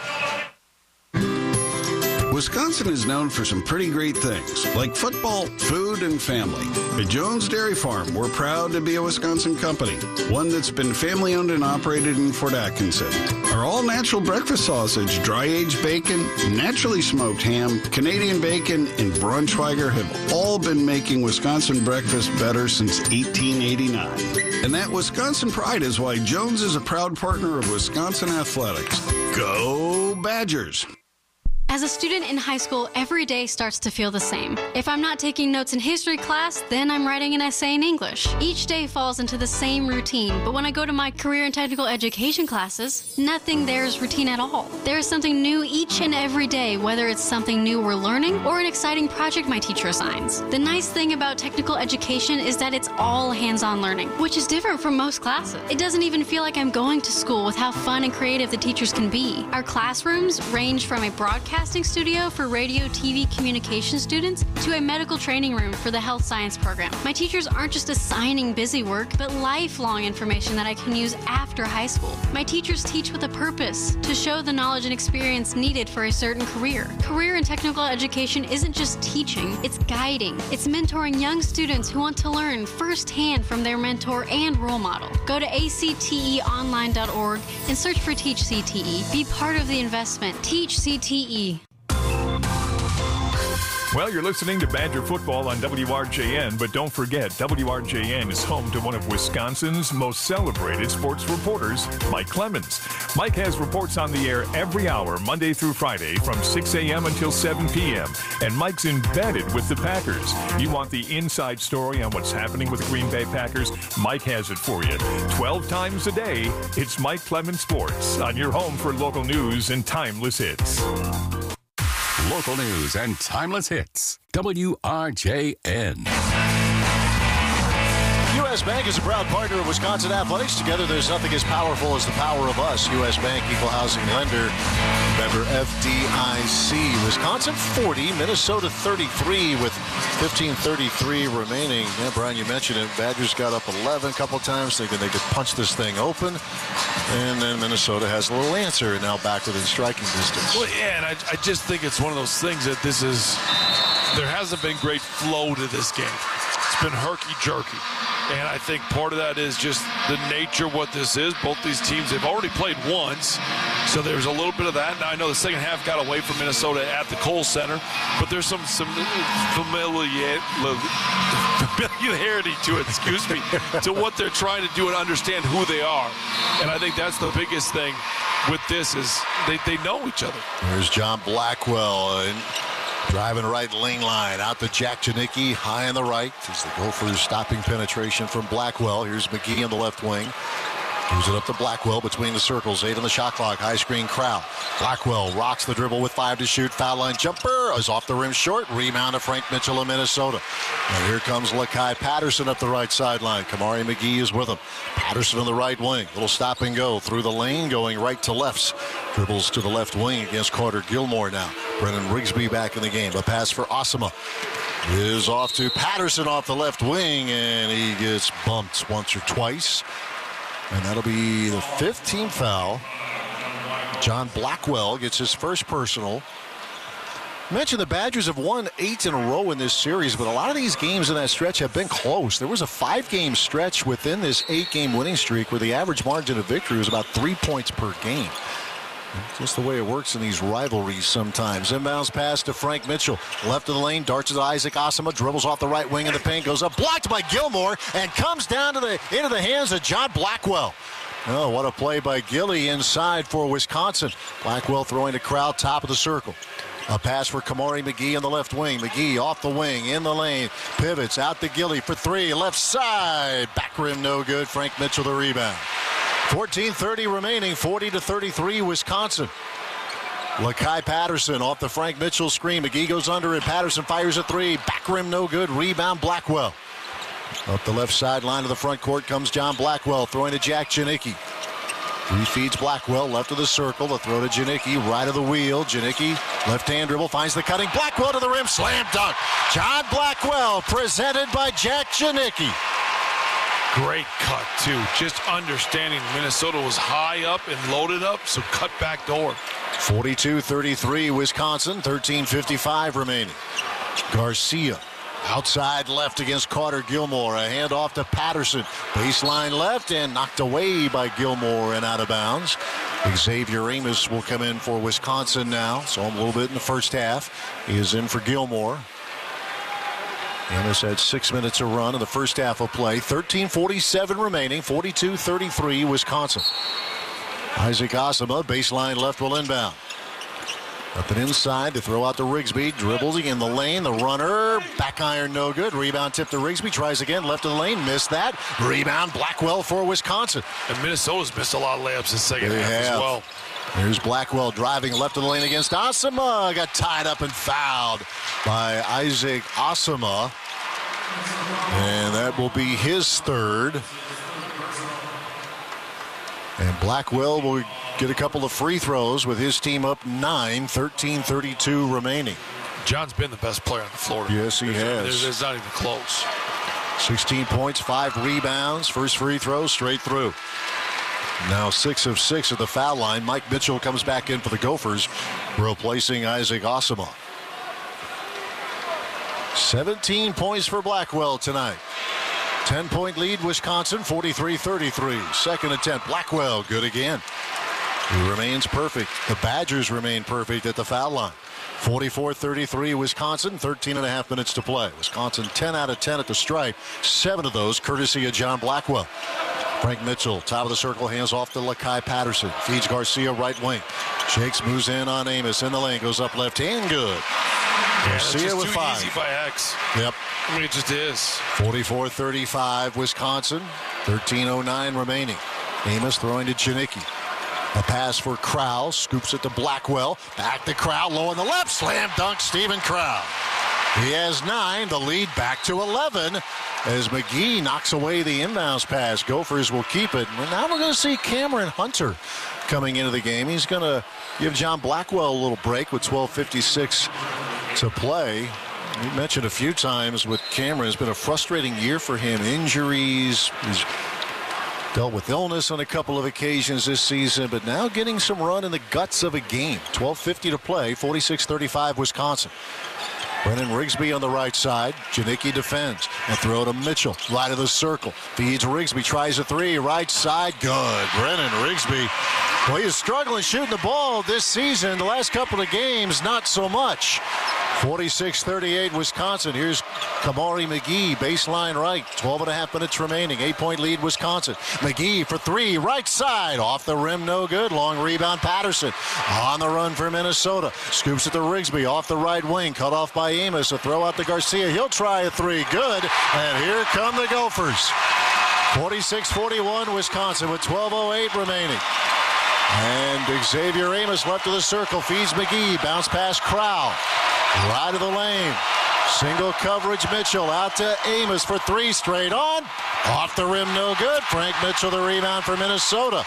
[SPEAKER 7] Wisconsin is known for some pretty great things, like football, food, and family. At Jones Dairy Farm, we're proud to be a Wisconsin company, one that's been family-owned and operated in Fort Atkinson. Our all-natural breakfast sausage, dry-aged bacon, naturally smoked ham, Canadian bacon, and Braunschweiger have all been making Wisconsin breakfast better since eighteen eighty-nine. And that Wisconsin pride is why Jones is a proud partner of Wisconsin Athletics. Go Badgers!
[SPEAKER 8] As a student in high school, every day starts to feel the same. If I'm not taking notes in history class, then I'm writing an essay in English. Each day falls into the same routine, but when I go to my career and technical education classes, nothing there is routine at all. There is something new each and every day, whether it's something new we're learning or an exciting project my teacher assigns. The nice thing about technical education is that it's all hands-on learning, which is different from most classes. It doesn't even feel like I'm going to school with how fun and creative the teachers can be. Our classrooms range from a broadcast broadcasting studio for radio, T V, communication students to a medical training room for the health science program. My teachers aren't just assigning busy work, but lifelong information that I can use after high school. My teachers teach with a purpose, to show the knowledge and experience needed for a certain career. Career and technical education isn't just teaching, it's guiding. It's mentoring young students who want to learn firsthand from their mentor and role model. Go to A C T E online dot org and search for Teach C T E. Be part of the investment. Teach C T E.
[SPEAKER 4] Well, you're listening to Badger Football on W R J N, but don't forget, W R J N is home to one of Wisconsin's most celebrated sports reporters, Mike Clemens. Mike has reports on the air every hour, Monday through Friday, from six a.m. until seven p.m., and Mike's embedded with the Packers. You want the inside story on what's happening with the Green Bay Packers? Mike has it for you. twelve times a day, it's Mike Clemens Sports on your home for local news and timeless hits.
[SPEAKER 11] Local news and timeless hits. W R J N.
[SPEAKER 2] U S. Bank is a proud partner of Wisconsin Athletics. Together, there's nothing as powerful as the power of us. U S. Bank, equal housing lender, member F D I C. Wisconsin forty, Minnesota thirty-three with fifteen thirty-three remaining. Yeah, Brian, you mentioned it. Badgers got up eleven a couple times, thinking they could punch this thing open. And then Minnesota has a little answer, and now back within striking distance.
[SPEAKER 1] Well, yeah, and I, I just think it's one of those things that this is, there hasn't been great flow to this game. It's been herky-jerky. And I think part of that is just the nature of what this is. Both these teams, they've already played once, so there's a little bit of that. Now, I know the second half got away from Minnesota at the Kohl Center, but there's some, some familiarity, familiarity to it, excuse me, to what they're trying to do and understand who they are. And I think that's the biggest thing with this is they, they know each other.
[SPEAKER 2] There's John Blackwell and driving right lane line out to Jack Janicki, high on the right as the Gophers stopping penetration from Blackwell. Here's McGee on the left wing. Gives it up to Blackwell between the circles. Eight on the shot clock. High screen crowd. Blackwell rocks the dribble with five to shoot. Foul line jumper is off the rim short. Rebound to Frank Mitchell of Minnesota. And here comes Lakai Patterson up the right sideline. Kamari McGee is with him. Patterson on the right wing. Little stop and go through the lane, going right to lefts. Dribbles to the left wing against Carter Gilmore now. Brennan Rigsby back in the game. A pass for Osama is off to Patterson off the left wing, and he gets bumped once or twice. And that'll be the fifth team foul. John Blackwell gets his first personal. I mentioned the Badgers have won eight in a row in this series, but a lot of these games in that stretch have been close. There was a five-game stretch within this eight-game winning streak where the average margin of victory was about three points per game. Just the way it works in these rivalries sometimes. Inbounds pass to Frank Mitchell. Left of the lane, darts to Isaac Osama, dribbles off the right wing in the paint, goes up, blocked by Gilmore, and comes down to the into the hands of John Blackwell. Oh, what a play by Gilly inside for Wisconsin. Blackwell throwing the crowd top of the circle. A pass for Kamari McGee on the left wing. McGee off the wing, in the lane, pivots out to Gilly for three, left side. Back rim no good. Frank Mitchell the rebound. fourteen thirty remaining, forty to thirty-three Wisconsin. Lakai Patterson off the Frank Mitchell screen. McGee goes under it. Patterson fires a three. Back rim no good. Rebound Blackwell. Up the left sideline of the front court comes John Blackwell throwing to Jack Janicki. He feeds Blackwell left of the circle. The throw to Janicki, right of the wheel. Janicki, left-hand dribble, finds the cutting. Blackwell to the rim, slam dunk. John Blackwell presented by Jack Janicki.
[SPEAKER 1] Great cut, too. Just understanding Minnesota was high up and loaded up, so cut back door.
[SPEAKER 2] forty-two thirty-three Wisconsin, thirteen fifty-five remaining. Garcia outside left against Carter Gilmore. A handoff to Patterson. Baseline left and knocked away by Gilmore and out of bounds. Xavier Amos will come in for Wisconsin now. Saw him a little bit in the first half. He is in for Gilmore. Amos had six minutes of run in the first half of play. thirteen forty-seven remaining. forty-two thirty-three Wisconsin. Isaac Osama, baseline left, will inbound. Up and inside to throw out to Rigsby. Dribbling in the lane. The runner. Back iron no good. Rebound tip to Rigsby. Tries again. Left of the lane. Missed that. Rebound Blackwell for Wisconsin.
[SPEAKER 1] And Minnesota's missed a lot of layups in the second
[SPEAKER 2] they
[SPEAKER 1] half
[SPEAKER 2] have.
[SPEAKER 1] as well.
[SPEAKER 2] Here's Blackwell driving left of the lane against Osama. Got tied up and fouled by Isaac Osama. And that will be his third. And Blackwell will get a couple of free throws with his team up nine, thirteen thirty-two remaining.
[SPEAKER 1] John's been the best player on the floor.
[SPEAKER 2] Yes, he
[SPEAKER 1] there's,
[SPEAKER 2] has.
[SPEAKER 1] There's, there's not even close.
[SPEAKER 2] sixteen points, five rebounds, first free throw straight through. Now six of six at the foul line. Mike Mitchell comes back in for the Gophers, replacing Isaac Asamoah. seventeen points for Blackwell tonight. ten-point lead, Wisconsin, forty-three thirty-three. Second attempt, Blackwell, good again. He remains perfect. The Badgers remain perfect at the foul line. forty-four thirty-three, Wisconsin, thirteen and a half minutes to play. Wisconsin ten out of ten at the stripe, seven of those courtesy of John Blackwell. Frank Mitchell, top of the circle, hands off to Lakai Patterson. Feeds Garcia right wing. Shakes, moves in on Amos in the lane, goes up left hand, good.
[SPEAKER 1] Yeah,
[SPEAKER 2] Garcia with
[SPEAKER 1] too
[SPEAKER 2] five.
[SPEAKER 1] Easy by X.
[SPEAKER 2] Yep.
[SPEAKER 1] I mean, it just is.
[SPEAKER 2] forty-four thirty-five, Wisconsin, thirteen oh nine remaining. Amos throwing to Janicki. A pass for Crowell, scoops it to Blackwell. Back to Crowell, low on the left, slam dunk, Stephen Crowell. He has nine, the lead back to eleven as McGee knocks away the inbounds pass. Gophers will keep it. Now we're going to see Cameron Hunter coming into the game. He's going to give John Blackwell a little break with twelve fifty-six to play. We mentioned a few times with Cameron, it's been a frustrating year for him. Injuries, he's dealt with illness on a couple of occasions this season, but now getting some run in the guts of a game. twelve fifty to play, forty-six thirty-five Wisconsin. Brennan Rigsby on the right side. Janicki defends. And throw to Mitchell. Right of the circle. Feeds Rigsby. Tries a three. Right side. Good. Brennan Rigsby. Well, he is struggling shooting the ball this season. The last couple of games, not so much. forty-six thirty-eight Wisconsin. Here's Kamari McGee, baseline right. twelve and a half minutes remaining. Eight-point lead Wisconsin. McGee for three, right side. Off the rim, no good. Long rebound, Patterson. On the run for Minnesota. Scoops it to Rigsby off the right wing. Cut off by Amos. A throw out to Garcia. He'll try a three. Good. And here come the Gophers. forty-six forty-one Wisconsin with twelve oh eight remaining. And Xavier Amos left of the circle. Feeds McGee. Bounce pass Crowell. Right of the lane. Single coverage Mitchell out to Amos for three straight on. Off the rim, no good. Frank Mitchell the rebound for Minnesota.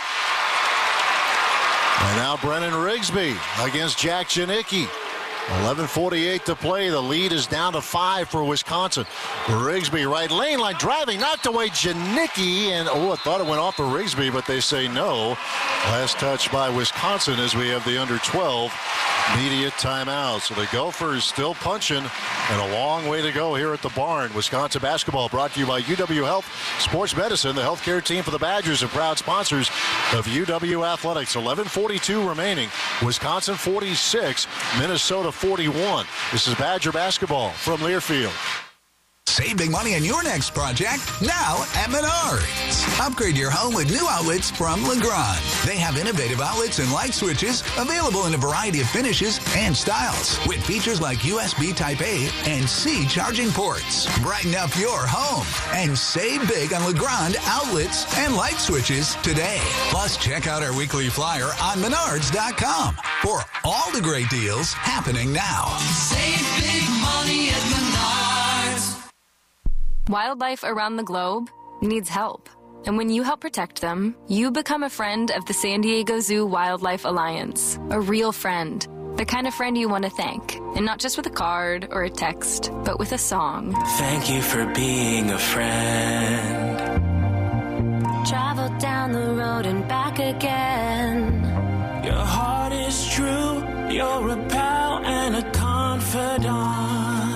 [SPEAKER 2] And now Brennan Rigsby against Jack Janicki. eleven forty-eight to play. The lead is down to five for Wisconsin. Rigsby right lane line driving, knocked away Janicki, and oh, I thought it went off for Rigsby, but they say no. Last touch by Wisconsin as we have the under twelve media timeout. So the Gophers still punching, and a long way to go here at the barn. Wisconsin basketball brought to you by U W Health Sports Medicine, the healthcare team for the Badgers and proud sponsors of U W Athletics. eleven forty-two remaining. Wisconsin forty-six, Minnesota forty-one. This is Badger basketball from Learfield.
[SPEAKER 9] Save big money on your next project now at Menards. Upgrade your home with new outlets from Legrand. They have innovative outlets and light switches available in a variety of finishes and styles with features like U S B Type A and C charging ports. Brighten up your home and save big on Legrand outlets and light switches today. Plus, check out our weekly flyer on menards dot com for all the great deals happening now.
[SPEAKER 10] Save big money at Menards.
[SPEAKER 12] Wildlife around the globe needs help. And when you help protect them, you become a friend of the San Diego Zoo Wildlife Alliance. A real friend. The kind of friend you want to thank. And not just with a card or a text, but with a song.
[SPEAKER 10] Thank you for being a friend.
[SPEAKER 15] Travel down the road and back again.
[SPEAKER 10] Your heart is true. You're a pal and a confidant.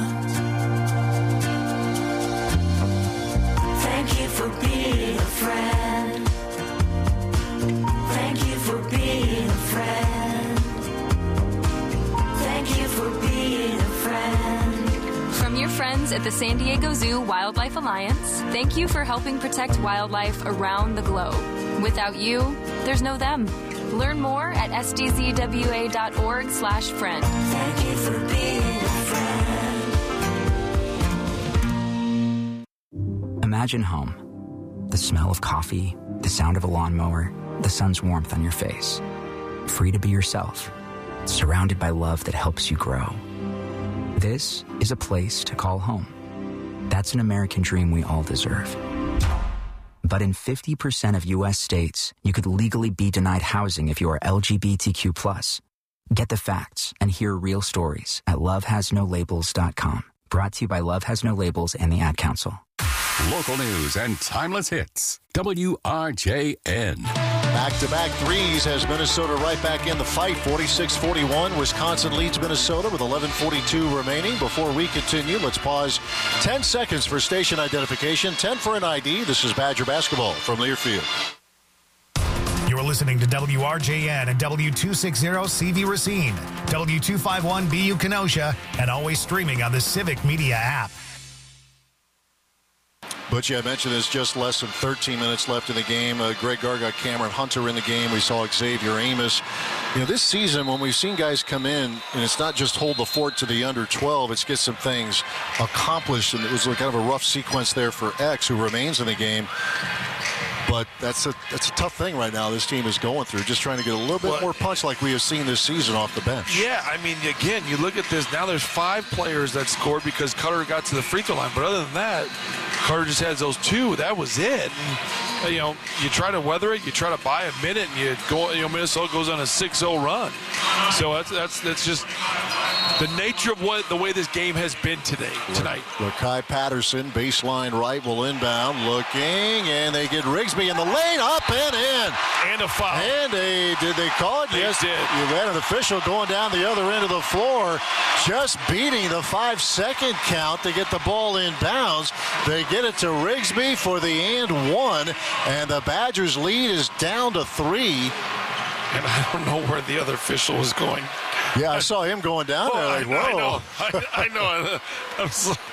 [SPEAKER 10] Thank you for being a friend. Thank you for being a friend. Thank you for being a friend.
[SPEAKER 12] From your friends at the San Diego Zoo Wildlife Alliance, thank you for helping protect wildlife around the globe. Without you, there's no them. Learn more at s d z w a dot org slash friend.
[SPEAKER 10] Thank you for being a friend.
[SPEAKER 14] Imagine home. The smell of coffee, the sound of a lawnmower, the sun's warmth on your face. Free to be yourself, surrounded by love that helps you grow. This is a place to call home. That's an American dream we all deserve.
[SPEAKER 16] But in fifty percent of U S states, you could legally be denied housing if you are L G B T Q plus. Get the facts and hear real stories at love has no labels dot com. Brought to you by Love Has No Labels and the Ad Council.
[SPEAKER 11] Local news and timeless hits. W R J N.
[SPEAKER 2] Back-to-back threes has Minnesota right back in the fight. forty-six forty-one. Wisconsin leads Minnesota with eleven forty-two remaining. Before we continue, let's pause ten seconds for station identification, ten for an I D. This is Badger basketball from Learfield.
[SPEAKER 19] You're listening to W R J N and W two sixty C V Racine, W two fifty-one B U Kenosha, and always streaming on the Civic Media app.
[SPEAKER 2] Butch, I mentioned there's just less than thirteen minutes left in the game. Uh, Greg Gar got Cameron Hunter in the game. We saw Xavier Amos. You know, this season when we've seen guys come in, and it's not just hold the fort to the under twelve, it's get some things accomplished. And it was kind of a rough sequence there for X, who remains in the game. But that's a that's a tough thing right now this team is going through, just trying to get a little bit well, more punch like we have seen this season off the bench.
[SPEAKER 1] Yeah, I mean, again, you look at this, now there's five players that scored because Cutter got to the free throw line. But other than that, Cutter just has those two. That was it. And, you know, you try to weather it, you try to buy a minute, and you go, you know, Minnesota goes on a six oh run. So that's that's that's just the nature of what the way this game has been today, tonight.
[SPEAKER 2] Lakai Patterson, baseline right, will inbound, looking, and they get Rigsby in the lane, up and in.
[SPEAKER 1] And a foul.
[SPEAKER 2] And a, did they call it?
[SPEAKER 1] They
[SPEAKER 2] yes,
[SPEAKER 1] did.
[SPEAKER 2] You had an official going down the other end of the floor, just beating the five-second count to get the ball in bounds. They get it to Rigsby for the and one, and the Badgers' lead is down to three.
[SPEAKER 1] And I don't know where the other official was going.
[SPEAKER 2] Yeah, I saw him going down
[SPEAKER 1] oh,
[SPEAKER 2] there like,
[SPEAKER 1] I,
[SPEAKER 2] whoa.
[SPEAKER 1] I know. I, I know. I was like,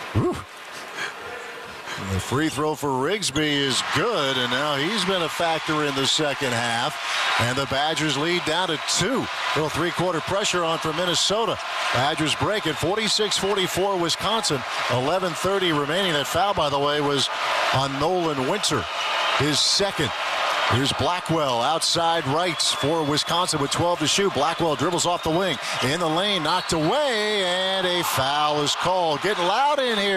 [SPEAKER 2] the free throw for Rigsby is good, and now he's been a factor in the second half. And the Badgers lead down to two. Little three-quarter pressure on for Minnesota. Badgers break it, forty-six forty-four Wisconsin. eleven thirty remaining. That foul, by the way, was on Nolan Winter, his second. Here's Blackwell outside rights for Wisconsin with twelve to shoot. Blackwell dribbles off the wing. In the lane, knocked away, and a foul is called. Getting loud in here.